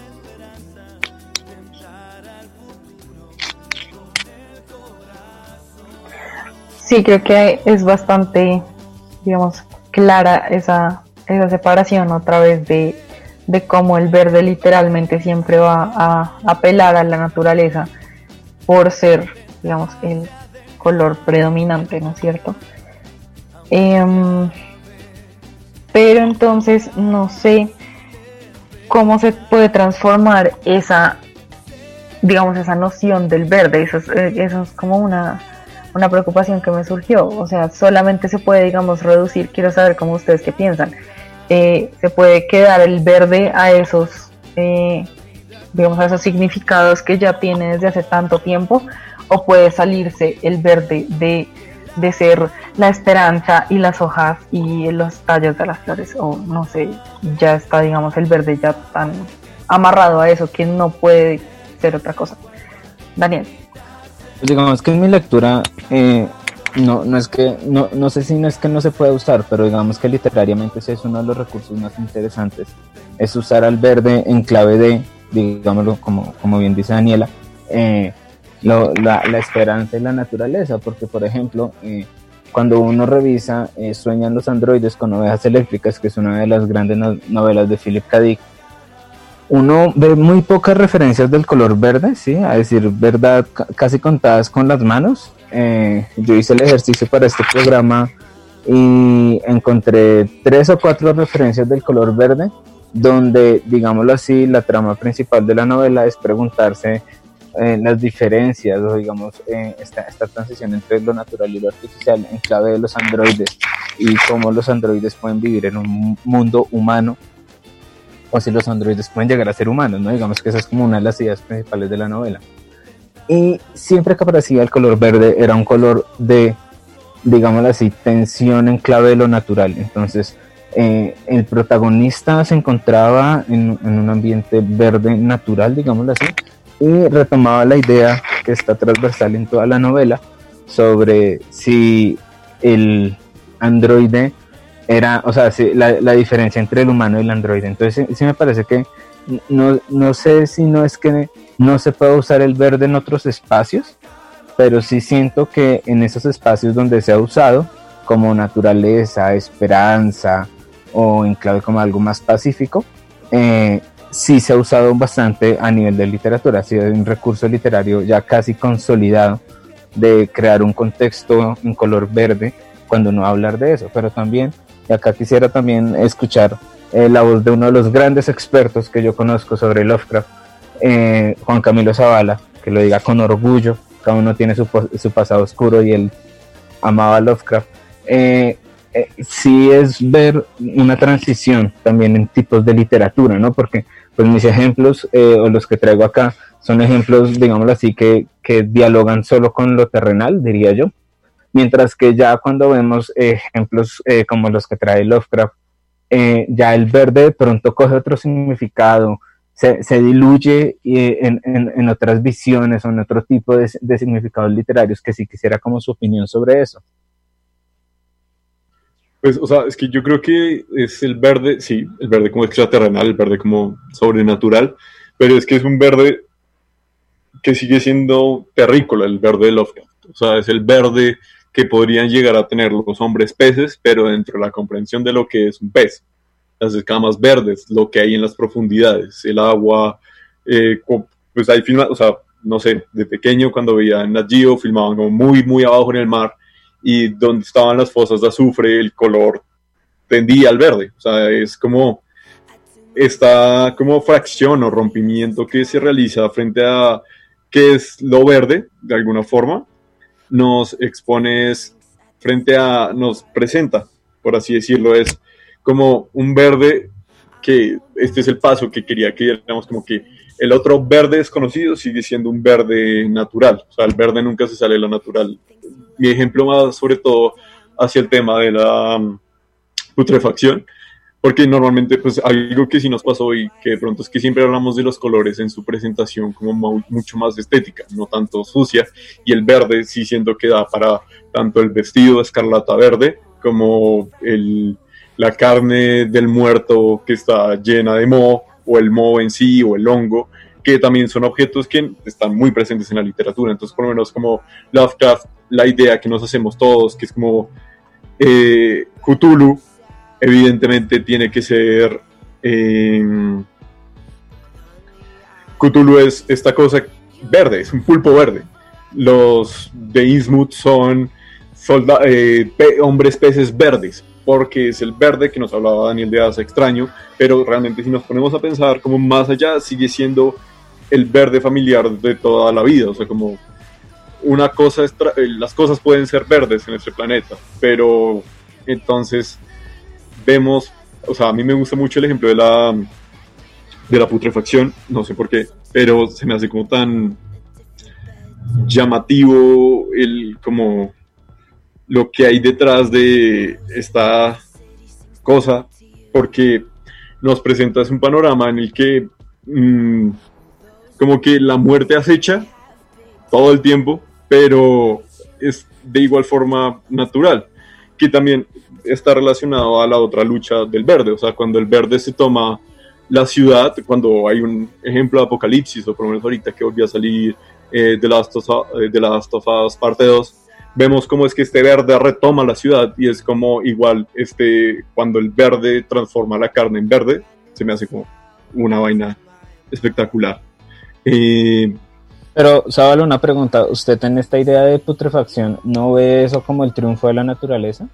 [SPEAKER 1] Sí, creo que es bastante, digamos, clara esa, esa separación otra vez de, de cómo el verde literalmente siempre va a apelar a la naturaleza por ser, digamos, el color predominante, ¿no es cierto? Eh, pero entonces no sé cómo se puede transformar esa digamos, esa noción del verde. Eso es, eso es como una, una preocupación que me surgió. O sea, solamente se puede, digamos, reducir, quiero saber cómo ustedes qué piensan, eh, se puede quedar el verde a esos, eh, digamos, a esos significados que ya tiene desde hace tanto tiempo, o puede salirse el verde de, de ser la esperanza y las hojas y los tallos de las flores, o no sé, ya está, digamos, el verde ya tan amarrado a eso que no puede ser otra cosa. Daniel.
[SPEAKER 4] Pues digamos que en mi lectura eh, no, no es que no, no sé si no es que no se puede usar, pero digamos que literariamente ese es uno de los recursos más interesantes, es usar al verde en clave de, digámoslo como, como bien dice Daniela, eh, lo, la, la esperanza y la naturaleza, porque por ejemplo eh, cuando uno revisa eh, Sueñan los androides con ovejas eléctricas, que es una de las grandes no, novelas de Philip K. Dick, uno ve muy pocas referencias del color verde, sí, a decir verdad, c- casi contadas con las manos. Eh, yo hice el ejercicio para este programa y encontré tres o cuatro referencias del color verde, donde, digámoslo así, la trama principal de la novela es preguntarse eh, las diferencias, o digamos, eh, esta, esta transición entre lo natural y lo artificial en clave de los androides, y cómo los androides pueden vivir en un mundo humano, o si los androides pueden llegar a ser humanos, ¿no? Digamos que esa es como una de las ideas principales de la novela. Y siempre que aparecía el color verde era un color de, digámoslo así, tensión en clave de lo natural. Entonces, eh, el protagonista se encontraba en, en un ambiente verde natural, digámoslo así, y retomaba la idea que está transversal en toda la novela sobre si el androide era, o sea, sí, la, la diferencia entre el humano y el androide. Entonces sí, sí me parece que no, no sé si no es que no se puede usar el verde en otros espacios, pero sí siento que en esos espacios donde se ha usado como naturaleza, esperanza o en clave como algo más pacífico, eh, sí se ha usado bastante a nivel de literatura. Ha sido un recurso literario ya casi consolidado de crear un contexto en color verde cuando uno va a hablar de eso, pero también, y acá quisiera también escuchar eh, la voz de uno de los grandes expertos que yo conozco sobre Lovecraft, eh, Juan Camilo Zavala, que lo diga con orgullo. Cada uno tiene su, su pasado oscuro y él amaba a Lovecraft. Eh, eh, sí es ver una transición también en tipos de literatura, ¿no? Porque pues mis ejemplos, eh, o los que traigo acá, son ejemplos, digámoslo así, que, que dialogan solo con lo terrenal, diría yo. Mientras que ya cuando vemos eh, ejemplos eh, como los que trae Lovecraft, eh, ya el verde de pronto coge otro significado, se, se diluye eh, en, en, en otras visiones o en otro tipo de, de significados literarios, que sí quisiera como su opinión sobre eso.
[SPEAKER 5] Pues, o sea, es que yo creo que es el verde, sí, el verde como extraterrenal, el verde como sobrenatural, pero es que es un verde que sigue siendo terrícola, el verde de Lovecraft. O sea, es el verde que podrían llegar a tener los hombres peces, pero dentro de la comprensión de lo que es un pez. Las escamas verdes, lo que hay en las profundidades, el agua, eh, pues hay filma, o sea, no sé, de pequeño cuando veía en Nat Geo, filmaban como muy, muy abajo en el mar, y donde estaban las fosas de azufre, el color tendía al verde. O sea, es como esta como fracción o rompimiento que se realiza frente a qué es lo verde, de alguna forma, nos expone frente a, nos presenta, por así decirlo, es como un verde que, este es el paso que quería que diéramos, como que el otro verde desconocido sigue siendo un verde natural. O sea, el verde nunca se sale de lo natural. Mi ejemplo más sobre todo hacia el tema de la um, putrefacción, porque normalmente pues algo que sí nos pasó y que de pronto es que siempre hablamos de los colores en su presentación como muy, mucho más estética, no tanto sucia, y el verde sí siento que da para tanto el vestido escarlata verde como el, la carne del muerto que está llena de moho, o el moho en sí, o el hongo, que también son objetos que están muy presentes en la literatura. Entonces, por lo menos como Lovecraft, la idea que nos hacemos todos, que es como eh, Cthulhu, evidentemente tiene que ser eh, Cthulhu es esta cosa verde, es un pulpo verde. Los de Innsmouth son solda- eh, pe- hombres peces verdes, porque es el verde que nos hablaba Daniel de Asa extraño, pero realmente si nos ponemos a pensar como más allá, sigue siendo el verde familiar de toda la vida, o sea, como una cosa, es tra- las cosas pueden ser verdes en este planeta, pero entonces vemos, o sea, a mí me gusta mucho el ejemplo de la, de la putrefacción, no sé por qué, pero se me hace como tan llamativo el, como lo que hay detrás de esta cosa, porque nos presentas un panorama en el que mmm, como que la muerte acecha todo el tiempo, pero es de igual forma natural, que también está relacionado a la otra lucha del verde, o sea, cuando el verde se toma la ciudad, cuando hay un ejemplo de apocalipsis, o por lo menos ahorita que volvió a salir eh, The Last of Us, eh, The Last of Us parte dos, vemos cómo es que este verde retoma la ciudad, y es como igual, este, cuando el verde transforma la carne en verde, se me hace como una vaina espectacular. Eh,
[SPEAKER 4] Pero, Sábalo, una pregunta, ¿usted en esta idea de putrefacción no ve eso como el triunfo de la naturaleza?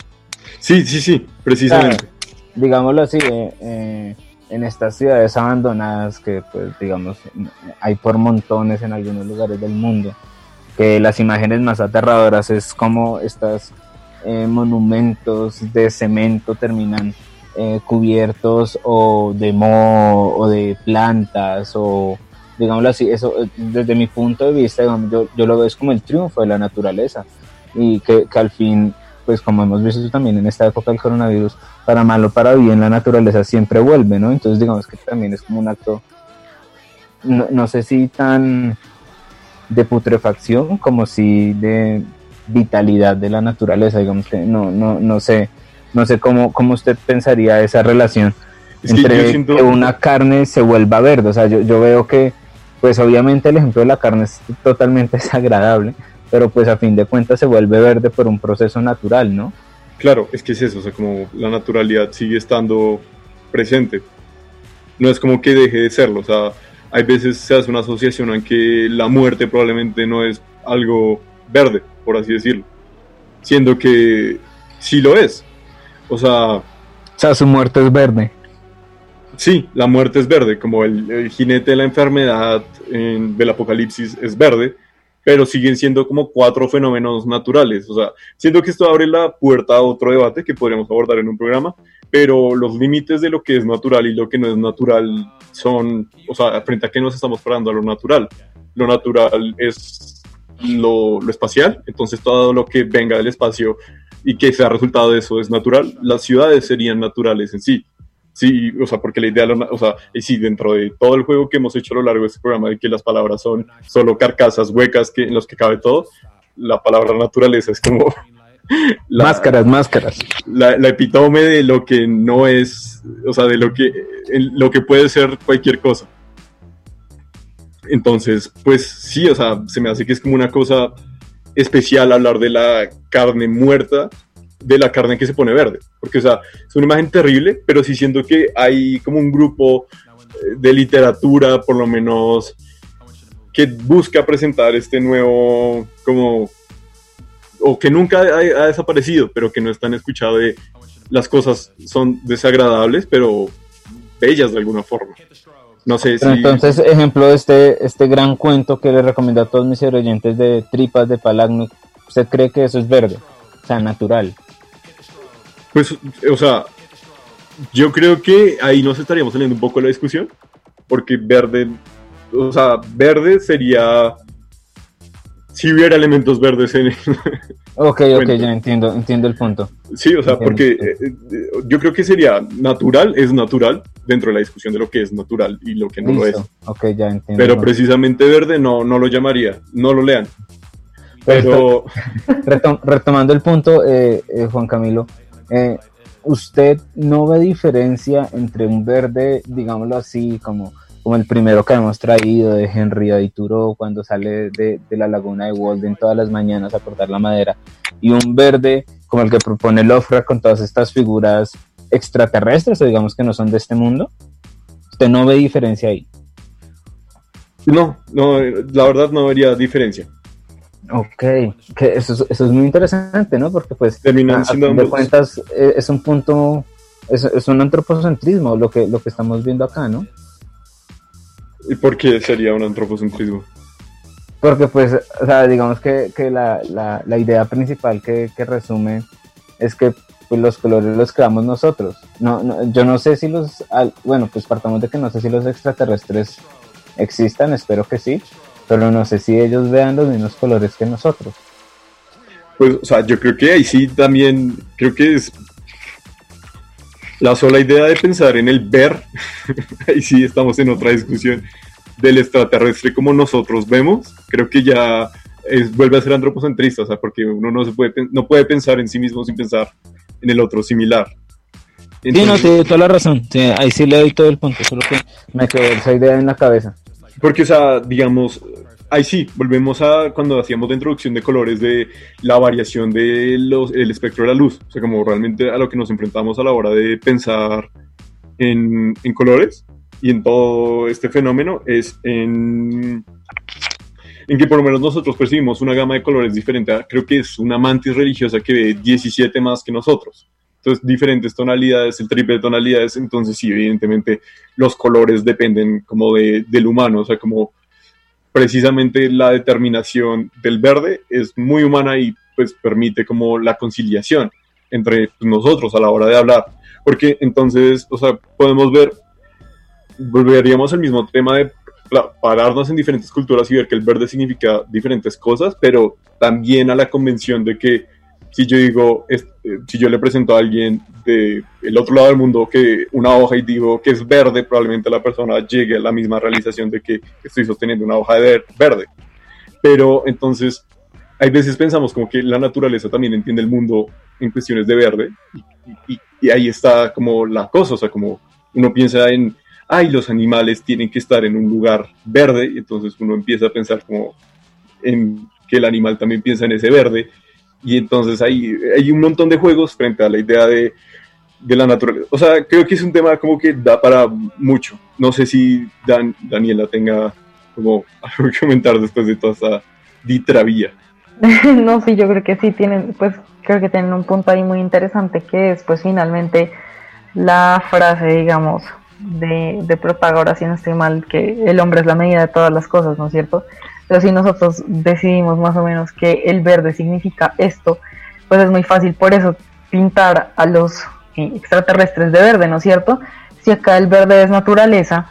[SPEAKER 5] Sí, sí, sí, precisamente.
[SPEAKER 4] Ah, digámoslo así, eh, eh, en estas ciudades abandonadas que, pues, digamos, hay por montones en algunos lugares del mundo, que las imágenes más aterradoras es como estos eh, monumentos de cemento terminan eh, cubiertos o de moho o de plantas, o digámoslo así, eso desde mi punto de vista, digamos, yo, yo lo veo es como el triunfo de la naturaleza, y que, que al fin, pues como hemos visto también en esta época del coronavirus, para mal o para bien la naturaleza siempre vuelve, ¿no? Entonces digamos que también es como un acto, no, no sé si tan de putrefacción como si de vitalidad de la naturaleza, digamos que no, no, no sé, no sé cómo, cómo usted pensaría esa relación es entre que, siento... que una carne se vuelva verde. O sea, yo, yo veo que, pues obviamente el ejemplo de la carne es totalmente desagradable, pero pues a fin de cuentas se vuelve verde por un proceso natural, ¿no?
[SPEAKER 5] Claro, es que es eso, o sea, como la naturalidad sigue estando presente, no es como que deje de serlo, o sea, hay veces se hace una asociación en que la muerte probablemente no es algo verde, por así decirlo, siendo que sí lo es. O sea...
[SPEAKER 4] O sea, su muerte es verde.
[SPEAKER 5] Sí, la muerte es verde, como el, el jinete de la enfermedad en, del apocalipsis es verde, pero siguen siendo como cuatro fenómenos naturales. O sea, siento que esto abre la puerta a otro debate que podríamos abordar en un programa, pero los límites de lo que es natural y lo que no es natural son, o sea, frente a qué nos estamos parando a lo natural. Lo natural es lo, lo espacial, entonces todo lo que venga del espacio y que sea resultado de eso es natural. Las ciudades serían naturales en sí. Sí, o sea, porque la idea, o sea, sí, dentro de todo el juego que hemos hecho a lo largo de este programa, de que las palabras son solo carcasas huecas que, en los que cabe todo, la palabra naturaleza es como...
[SPEAKER 4] La, máscaras, máscaras.
[SPEAKER 5] La, la epítome de lo que no es, o sea, de lo que, lo que puede ser cualquier cosa. Entonces, pues sí, o sea, se me hace que es como una cosa especial hablar de la carne muerta, de la carne que se pone verde, porque, o sea, es una imagen terrible, pero sí siento que hay como un grupo de literatura, por lo menos, que busca presentar este nuevo, como, o que nunca ha, ha desaparecido, pero que no es tan escuchado, de las cosas son desagradables, pero bellas de alguna forma. No sé
[SPEAKER 4] pero
[SPEAKER 5] si...
[SPEAKER 4] Entonces, ejemplo de este, este gran cuento que le recomiendo a todos mis oyentes de Tripas de Palagnuc, ¿usted cree que eso es verde? O sea, natural.
[SPEAKER 5] Pues, o sea, yo creo que ahí nos estaríamos saliendo un poco de la discusión, porque verde, o sea, verde sería si hubiera elementos verdes en el...
[SPEAKER 4] Ok, ok, ya entiendo, entiendo el punto.
[SPEAKER 5] Sí, o sea,
[SPEAKER 4] entiendo.
[SPEAKER 5] porque eh, yo creo que sería natural, es natural, dentro de la discusión de lo que es natural y lo que no
[SPEAKER 4] Listo.
[SPEAKER 5] lo es.
[SPEAKER 4] Ok, ya entiendo.
[SPEAKER 5] Pero precisamente verde no, no lo llamaría, no lo lean.
[SPEAKER 4] Pero... Retom- retomando el punto, eh, eh, Juan Camilo, eh, ¿usted no ve diferencia entre un verde, digámoslo así, como, como el primero que hemos traído de Henry David Thoreau cuando sale de, de la laguna de Walden todas las mañanas a cortar la madera, y un verde como el que propone Lovecraft con todas estas figuras extraterrestres o digamos que no son de este mundo? ¿Usted no ve diferencia ahí?
[SPEAKER 5] No, no, la verdad no vería diferencia.
[SPEAKER 4] Ok, que eso, es, eso es muy interesante, ¿no? Porque pues
[SPEAKER 5] terminan
[SPEAKER 4] a,
[SPEAKER 5] siendo
[SPEAKER 4] a fin de cuentas es, es un punto, es, es un antropocentrismo lo que, lo que estamos viendo acá, ¿no?
[SPEAKER 5] ¿Y por qué sería un antropocentrismo?
[SPEAKER 4] Porque pues, o sea, digamos que, que la, la, la idea principal que, que resume es que pues, los colores los creamos nosotros. No, no, yo no sé si los, bueno, pues partamos de que no sé si los extraterrestres existan, espero que sí, pero no sé si ellos vean los mismos colores que nosotros.
[SPEAKER 5] Pues, o sea, yo creo que ahí sí también, creo que es la sola idea de pensar en el ver, ahí sí estamos en otra discusión, del extraterrestre como nosotros vemos, creo que ya es, vuelve a ser antropocentrista, o sea, porque uno no se puede no puede pensar en sí mismo sin pensar en el otro similar.
[SPEAKER 4] Entonces, sí, no, tiene toda la razón, sí, ahí sí le doy todo el punto, solo que me quedó esa idea en la cabeza.
[SPEAKER 5] Porque, o sea, digamos, ahí sí, volvemos a cuando hacíamos la introducción de colores, de la variación del de espectro de la luz, o sea, como realmente a lo que nos enfrentamos a la hora de pensar en, en colores, y en todo este fenómeno es en, en que por lo menos nosotros percibimos una gama de colores diferente. Creo que es una mantis religiosa que ve diecisiete más que nosotros. Entonces, diferentes tonalidades, el triple de tonalidades. Entonces, sí, evidentemente, los colores dependen como de, del humano. O sea, como precisamente la determinación del verde es muy humana y pues permite como la conciliación entre nosotros a la hora de hablar. Porque entonces, o sea, podemos ver, volveríamos al mismo tema de pararnos en diferentes culturas y ver que el verde significa diferentes cosas, pero también a la convención de que si yo digo, es, eh, si yo le presento a alguien del otro lado del mundo que una hoja y digo que es verde, probablemente la persona llegue a la misma realización de que estoy sosteniendo una hoja de verde. Pero entonces, hay veces pensamos como que la naturaleza también entiende el mundo en cuestiones de verde, y, y, y ahí está como la cosa, o sea, como uno piensa en ay, los animales tienen que estar en un lugar verde, y entonces uno empieza a pensar como en que el animal también piensa en ese verde, y entonces hay, hay un montón de juegos frente a la idea de, de la naturaleza. O sea, creo que es un tema como que da para mucho. No sé si Dan, Daniela tenga como algo que comentar después de toda esta ditravía.
[SPEAKER 1] No, sí, yo creo que sí tienen, pues creo que tienen un punto ahí muy interesante, que es pues finalmente la frase, digamos, de, de Protágoras, si no estoy mal, que el hombre es la medida de todas las cosas, ¿no es cierto? Pero si nosotros decidimos más o menos que el verde significa esto, pues es muy fácil por eso pintar a los eh, extraterrestres de verde, ¿no es cierto? Si acá el verde es naturaleza,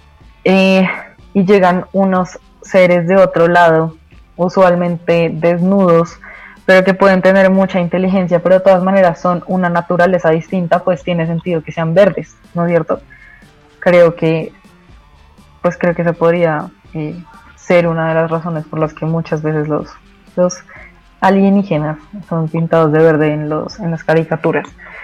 [SPEAKER 1] eh, y llegan unos seres de otro lado, usualmente desnudos, pero que pueden tener mucha inteligencia, pero de todas maneras son una naturaleza distinta, pues tiene sentido que sean verdes, ¿no es cierto? Creo que, pues creo que se podría eh, ser una de las razones por las que muchas veces los, los alienígenas son pintados de verde en los en las caricaturas.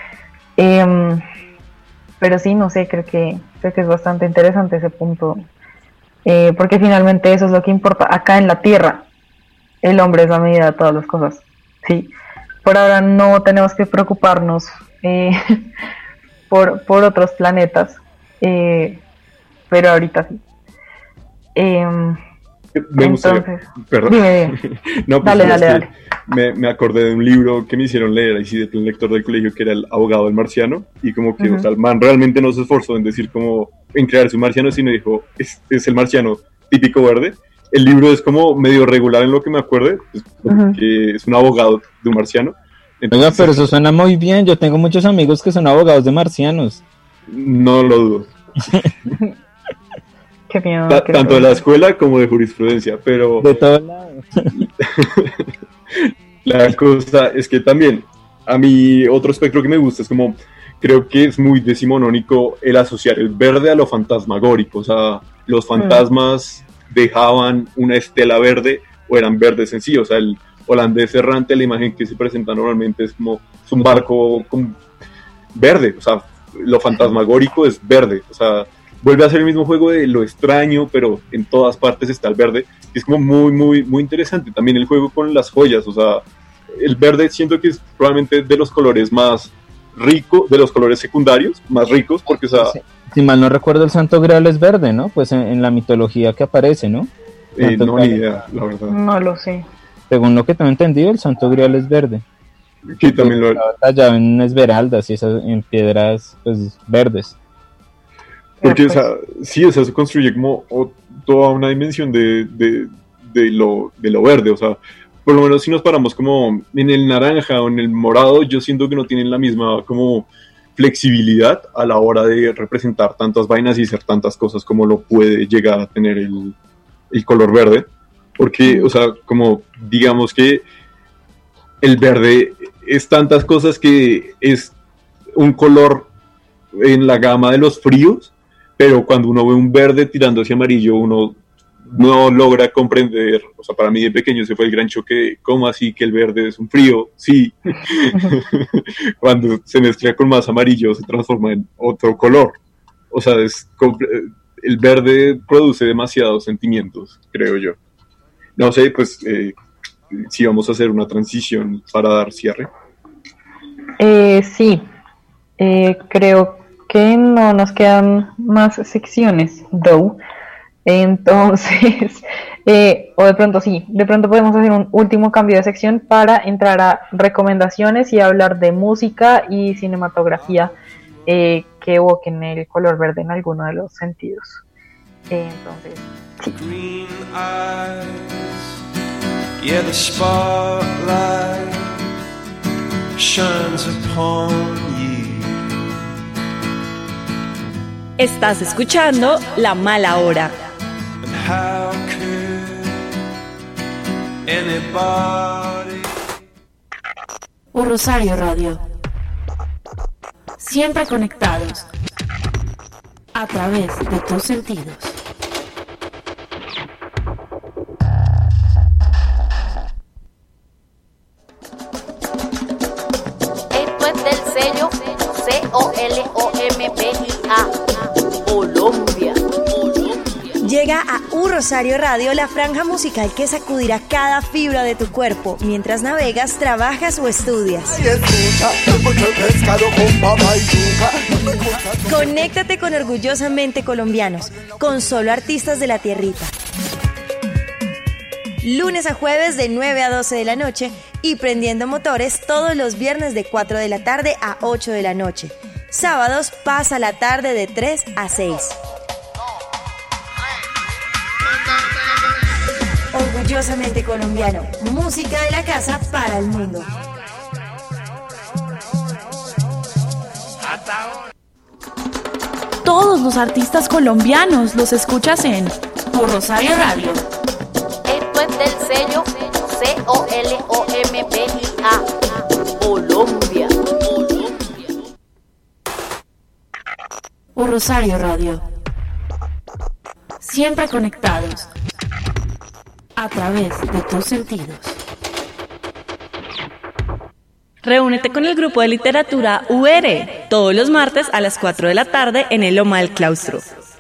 [SPEAKER 1] Eh, pero sí, no sé, creo que creo que es bastante interesante ese punto, eh, porque finalmente eso es lo que importa acá en la Tierra. El hombre es la medida de todas las cosas. Sí, por ahora no tenemos que preocuparnos eh, por, por otros planetas, eh, pero ahorita sí. Eh,
[SPEAKER 5] me
[SPEAKER 1] entonces,
[SPEAKER 5] gustaría, perdón.
[SPEAKER 1] Dime, dime.
[SPEAKER 5] No, pues
[SPEAKER 1] dale,
[SPEAKER 5] es
[SPEAKER 1] dale,
[SPEAKER 5] que
[SPEAKER 1] dale.
[SPEAKER 5] Me, me acordé de un libro que me hicieron leer, así de un lector del colegio, que era El abogado del marciano, y como que, uh-huh. o sea, el man realmente no se esforzó en decir como, en crear su marciano, sino dijo, es, es el marciano típico verde. El libro es como medio regular en lo que me acuerde, pues, uh-huh. que es un abogado de un marciano.
[SPEAKER 4] Entonces, oiga, pero eso suena muy bien, yo tengo muchos amigos que son abogados de marcianos.
[SPEAKER 5] No lo dudo.
[SPEAKER 1] Qué miedo,
[SPEAKER 5] Ta-
[SPEAKER 1] qué
[SPEAKER 5] tanto
[SPEAKER 1] miedo.
[SPEAKER 5] de la escuela como de jurisprudencia, pero...
[SPEAKER 4] De todos lados.
[SPEAKER 5] La cosa es que también, a mí otro espectro que me gusta es como, creo que es muy decimonónico el asociar el verde a lo fantasmagórico, o sea, los fantasmas mm. dejaban una estela verde o eran verdes en sí, o sea, el holandés errante, la imagen que se presenta normalmente es como, es un barco con verde, o sea, lo fantasmagórico es verde, o sea, vuelve a ser el mismo juego de lo extraño, pero en todas partes está el verde, que es como muy, muy, muy interesante. También el juego con las joyas, o sea, el verde siento que es probablemente de los colores más ricos, de los colores secundarios, más ricos, porque, o sea...
[SPEAKER 4] Sí. Si mal no recuerdo, el Santo Grial es verde, ¿no? Pues en, en la mitología que aparece, ¿no?
[SPEAKER 5] Eh, no, ni idea, la verdad.
[SPEAKER 1] No lo sé.
[SPEAKER 4] Según lo que tengo entendido, el Santo Grial es verde.
[SPEAKER 5] Sí, también lo...
[SPEAKER 4] Está tallado en esmeraldas y esas, en piedras, pues, verdes.
[SPEAKER 5] Porque, pues, o sea, sí, o sea, se construye como o, toda una dimensión de, de, de, lo, de lo verde, o sea, por lo menos si nos paramos como en el naranja o en el morado, yo siento que no tienen la misma como flexibilidad a la hora de representar tantas vainas y hacer tantas cosas como lo puede llegar a tener el, el color verde, porque, o sea, como digamos que el verde es tantas cosas que es un color en la gama de los fríos, pero cuando uno ve un verde tirando hacia amarillo, uno no logra comprender, o sea, para mí de pequeño ese fue el gran choque, ¿cómo así que el verde es un frío? Sí, cuando se mezcla con más amarillo se transforma en otro color, o sea, es el verde produce demasiados sentimientos, creo yo. No sé, pues, eh, si vamos a hacer una transición para dar cierre.
[SPEAKER 1] Eh, sí, eh, creo que no nos quedan más secciones, though. Entonces, eh, o de pronto sí, de pronto podemos hacer un último cambio de sección para entrar a recomendaciones y hablar de música y cinematografía eh, que evoquen el color verde en alguno de los sentidos. Eh, entonces, sí.
[SPEAKER 10] Green eyes, yeah, the spotlight shines upon you.
[SPEAKER 2] Estás escuchando La Mala Hora.
[SPEAKER 10] How could anybody?
[SPEAKER 6] Un Rosario Radio. Siempre conectados a través de tus sentidos.
[SPEAKER 11] Esto es del sello C O L O M B I A, Colombia.
[SPEAKER 9] Llega a Un Rosario Radio, la franja musical que sacudirá cada fibra de tu cuerpo mientras navegas, trabajas o estudias. Conéctate con Orgullosamente Colombianos, con solo artistas de la tierrita. Lunes a jueves de nueve a doce de la noche y prendiendo motores todos los viernes de cuatro de la tarde a ocho de la noche. Sábados pasa la tarde de tres a seis. Orgullosamente Colombiano, música de la casa para el mundo.
[SPEAKER 6] Todos los artistas colombianos los escuchas en Un Rosario Radio.
[SPEAKER 11] Esto es del sello C O L O M B I A, Colombia.
[SPEAKER 6] Un Rosario Radio. Siempre conectados a través de tus sentidos.
[SPEAKER 2] Reúnete con el grupo de literatura U R todos los martes a las cuatro de la tarde en el Loma del Claustro.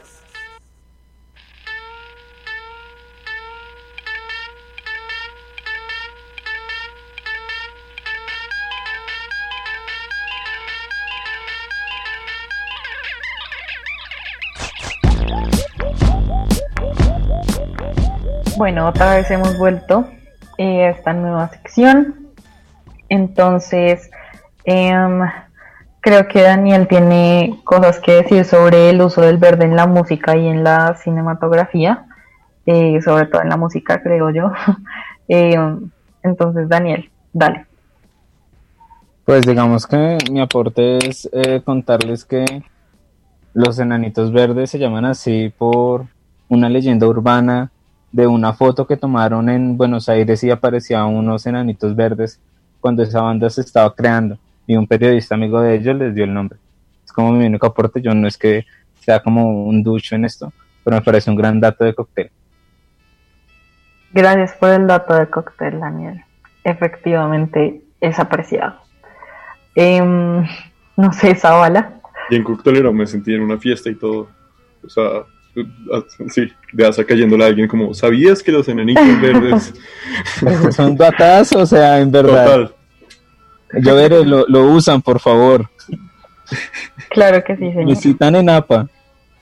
[SPEAKER 1] Bueno, otra vez hemos vuelto eh, a esta nueva sección. Entonces, eh, creo que Daniel tiene cosas que decir sobre el uso del verde en la música y en la cinematografía, eh, sobre todo en la música, creo yo. eh, entonces, Daniel, dale.
[SPEAKER 4] Pues digamos que mi aporte es eh, contarles que los enanitos verdes se llaman así por una leyenda urbana de una foto que tomaron en Buenos Aires y aparecían unos enanitos verdes cuando esa banda se estaba creando y un periodista amigo de ellos les dio el nombre. Es como mi único aporte. Yo no es que sea como un ducho en esto, pero me parece un gran dato de cóctel.
[SPEAKER 1] Gracias por el dato de cóctel, Daniel. Efectivamente es apreciado. Eh, no sé, Zavala.
[SPEAKER 5] Y en coctelero me sentí en una fiesta y todo. O sea, sí, de asa cayéndole a alguien como, ¿sabías que los enanitos verdes
[SPEAKER 4] son datas? O sea, en verdad.
[SPEAKER 5] Total.
[SPEAKER 4] Yo veré, lo, lo usan, por favor.
[SPEAKER 1] Claro que sí, señor.
[SPEAKER 4] Necesitan en A P A.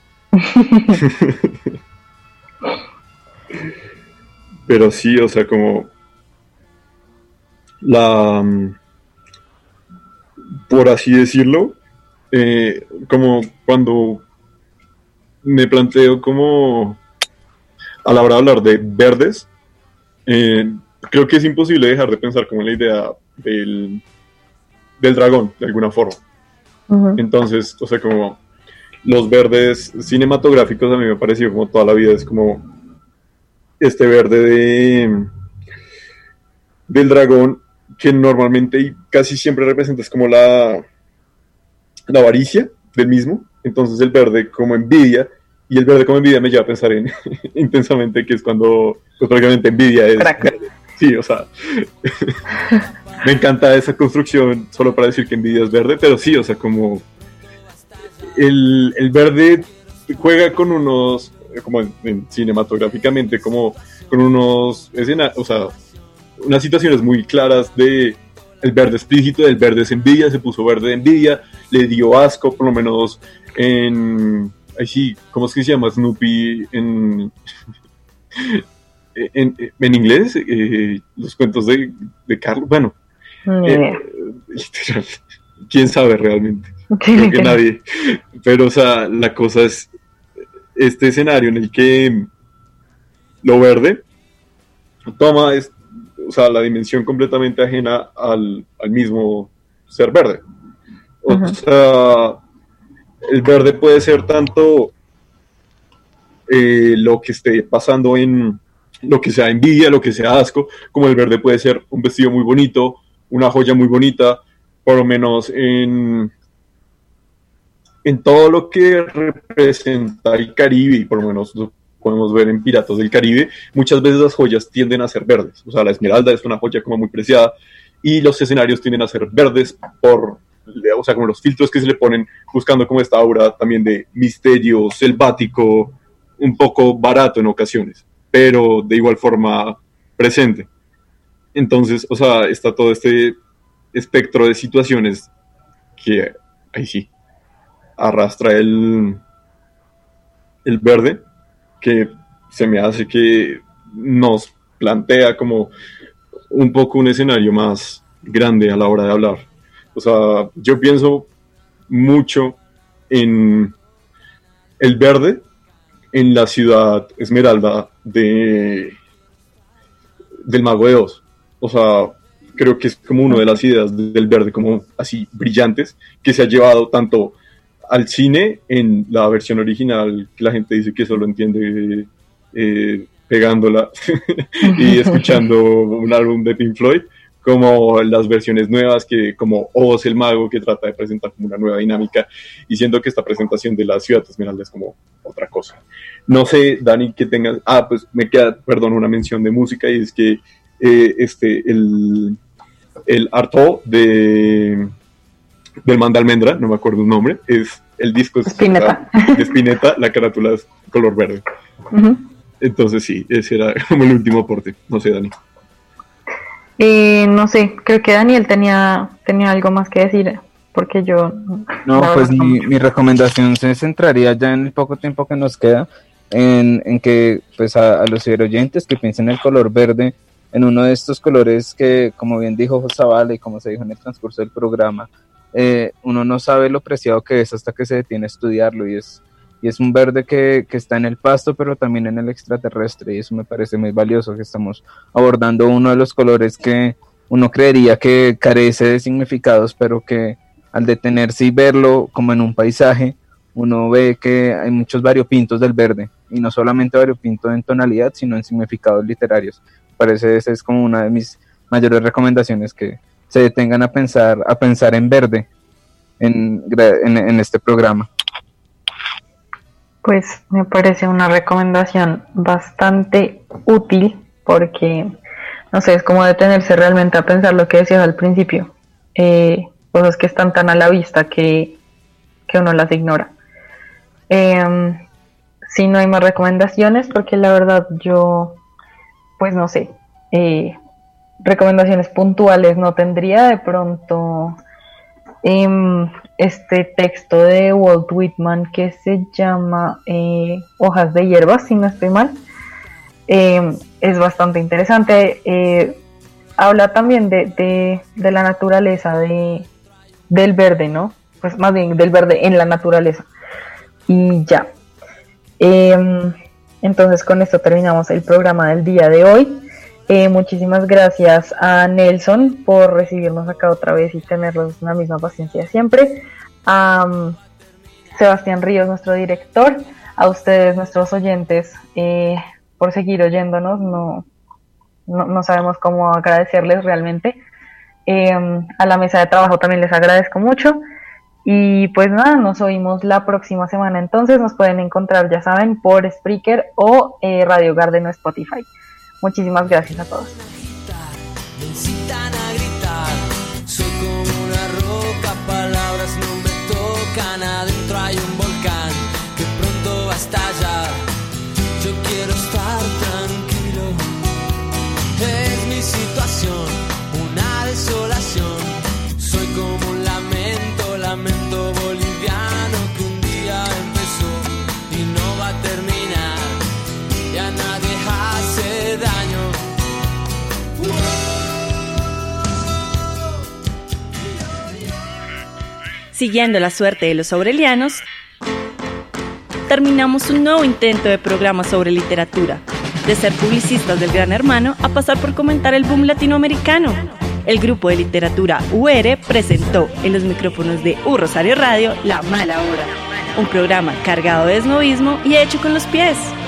[SPEAKER 5] Pero sí, o sea, como la, por así decirlo, eh, como cuando me planteo como a la hora de hablar de verdes, eh, creo que es imposible dejar de pensar como en la idea del, del dragón, de alguna forma. Uh-huh. Entonces, o sea, como los verdes cinematográficos a mí me ha parecido como toda la vida, es como este verde de, del dragón que normalmente y casi siempre representa es como la, la avaricia del mismo. Entonces el verde como envidia, y el verde como envidia me lleva a pensar en intensamente, que es cuando pues, prácticamente envidia es verde. Sí, o sea, me encanta esa construcción solo para decir que envidia es verde, pero sí, o sea, como el, el verde juega con unos, como en, en, cinematográficamente, como con unos escenarios, o sea, unas situaciones muy claras de el verde explícito, del verde es envidia, se puso verde de envidia, le dio asco, por lo menos en, ay sí, ¿cómo es que se llama? Snoopy en, en, en inglés, eh, los cuentos de, de Carlos, bueno, eh, literal, quién sabe realmente, creo que nadie, pero o sea, la cosa es este escenario en el que lo verde toma es, o sea, la dimensión completamente ajena al, al mismo ser verde. O uh-huh. sea, el verde puede ser tanto eh, lo que esté pasando en lo que sea envidia, lo que sea asco, como el verde puede ser un vestido muy bonito, una joya muy bonita, por lo menos en, en todo lo que representa el Caribe, y por lo menos lo podemos ver en Piratas del Caribe, muchas veces las joyas tienden a ser verdes. O sea, la esmeralda es una joya como muy preciada, y los escenarios tienden a ser verdes por, o sea, como los filtros que se le ponen, buscando como esta aura también de misterio, selvático, un poco barato en ocasiones, pero de igual forma presente. Entonces, o sea, está todo este espectro de situaciones que, ahí sí, arrastra el, el verde, que se me hace que nos plantea como un poco un escenario más grande a la hora de hablar. O sea, yo pienso mucho en el verde en la ciudad Esmeralda de del Mago de Oz. O sea, creo que es como una de las ideas del verde como así brillantes que se ha llevado tanto al cine en la versión original, que la gente dice que solo entiende eh, pegándola y escuchando un álbum de Pink Floyd, como las versiones nuevas, que como Oz el Mago, que trata de presentar como una nueva dinámica, y siento que esta presentación de la ciudad Esmeralda es como otra cosa. No sé, Dani, que tengas... Ah, pues me queda, perdón, una mención de música, y es que eh, este, el, el Artaud de... del Man de Almendra, no me acuerdo el nombre, es el disco es
[SPEAKER 1] Spinetta.
[SPEAKER 5] de Spinetta, la carátula es color verde. Uh-huh. Entonces sí, ese era como el último aporte. No sé, Dani.
[SPEAKER 1] Eh, no sé, creo que Daniel tenía, tenía algo más que decir, porque yo...
[SPEAKER 4] No, pues mi, mi recomendación se centraría ya en el poco tiempo que nos queda, en, en que pues a, a los oyentes que piensen el color verde en uno de estos colores que, como bien dijo Josabala y como se dijo en el transcurso del programa, Eh, uno no sabe lo preciado que es hasta que se detiene a estudiarlo, y es, y es un verde que, que está en el pasto, pero también en el extraterrestre, y eso me parece muy valioso, que estamos abordando uno de los colores que uno creería que carece de significados, pero que al detenerse y verlo como en un paisaje, uno ve que hay muchos variopintos del verde, y no solamente variopinto en tonalidad, sino en significados literarios. Parece que esa es como una de mis mayores recomendaciones, que se detengan a pensar a pensar en verde en, en, en este programa.
[SPEAKER 1] Pues me parece una recomendación bastante útil, porque no sé, es como detenerse realmente a pensar lo que decías al principio, eh, cosas que están tan a la vista que, que uno las ignora. Eh, si no hay más recomendaciones, porque la verdad yo pues no sé, eh, recomendaciones puntuales no tendría. De pronto eh, este texto de Walt Whitman que se llama eh, Hojas de hierbas, si no estoy mal, eh, es bastante interesante. Eh, habla también de, de, de la naturaleza de, del verde, ¿no? Pues más bien del verde en la naturaleza. Y ya. Eh, entonces con esto terminamos el programa del día de hoy. Eh, muchísimas gracias a Nelson por recibirnos acá otra vez y tenernos la misma paciencia siempre. A um, Sebastián Ríos, nuestro director. A ustedes, nuestros oyentes, eh, por seguir oyéndonos. No, no, no sabemos cómo agradecerles realmente. Eh, a la mesa de trabajo también les agradezco mucho. Y pues nada, nos oímos la próxima semana. Entonces nos pueden encontrar, ya saben, por Spreaker o eh, Radio Garden o Spotify. Muchísimas gracias a todos.
[SPEAKER 10] Me incitan a gritar, soy como una roca, palabras no me tocan, adentro hay un volcán que pronto va a estallar. Yo quiero estar tranquilo, es mi situación, una desolación. Soy como un lamento, lamento boliviano que un día empezó y no va a terminar, y a nadie hace daño.
[SPEAKER 2] Siguiendo la suerte de los aurelianos, terminamos un nuevo intento de programa sobre literatura, de ser publicistas del Gran Hermano a pasar por comentar el boom latinoamericano. El grupo de literatura U R presentó en los micrófonos de U Rosario Radio La Mala Hora, un programa cargado de esnovismo y hecho con los pies.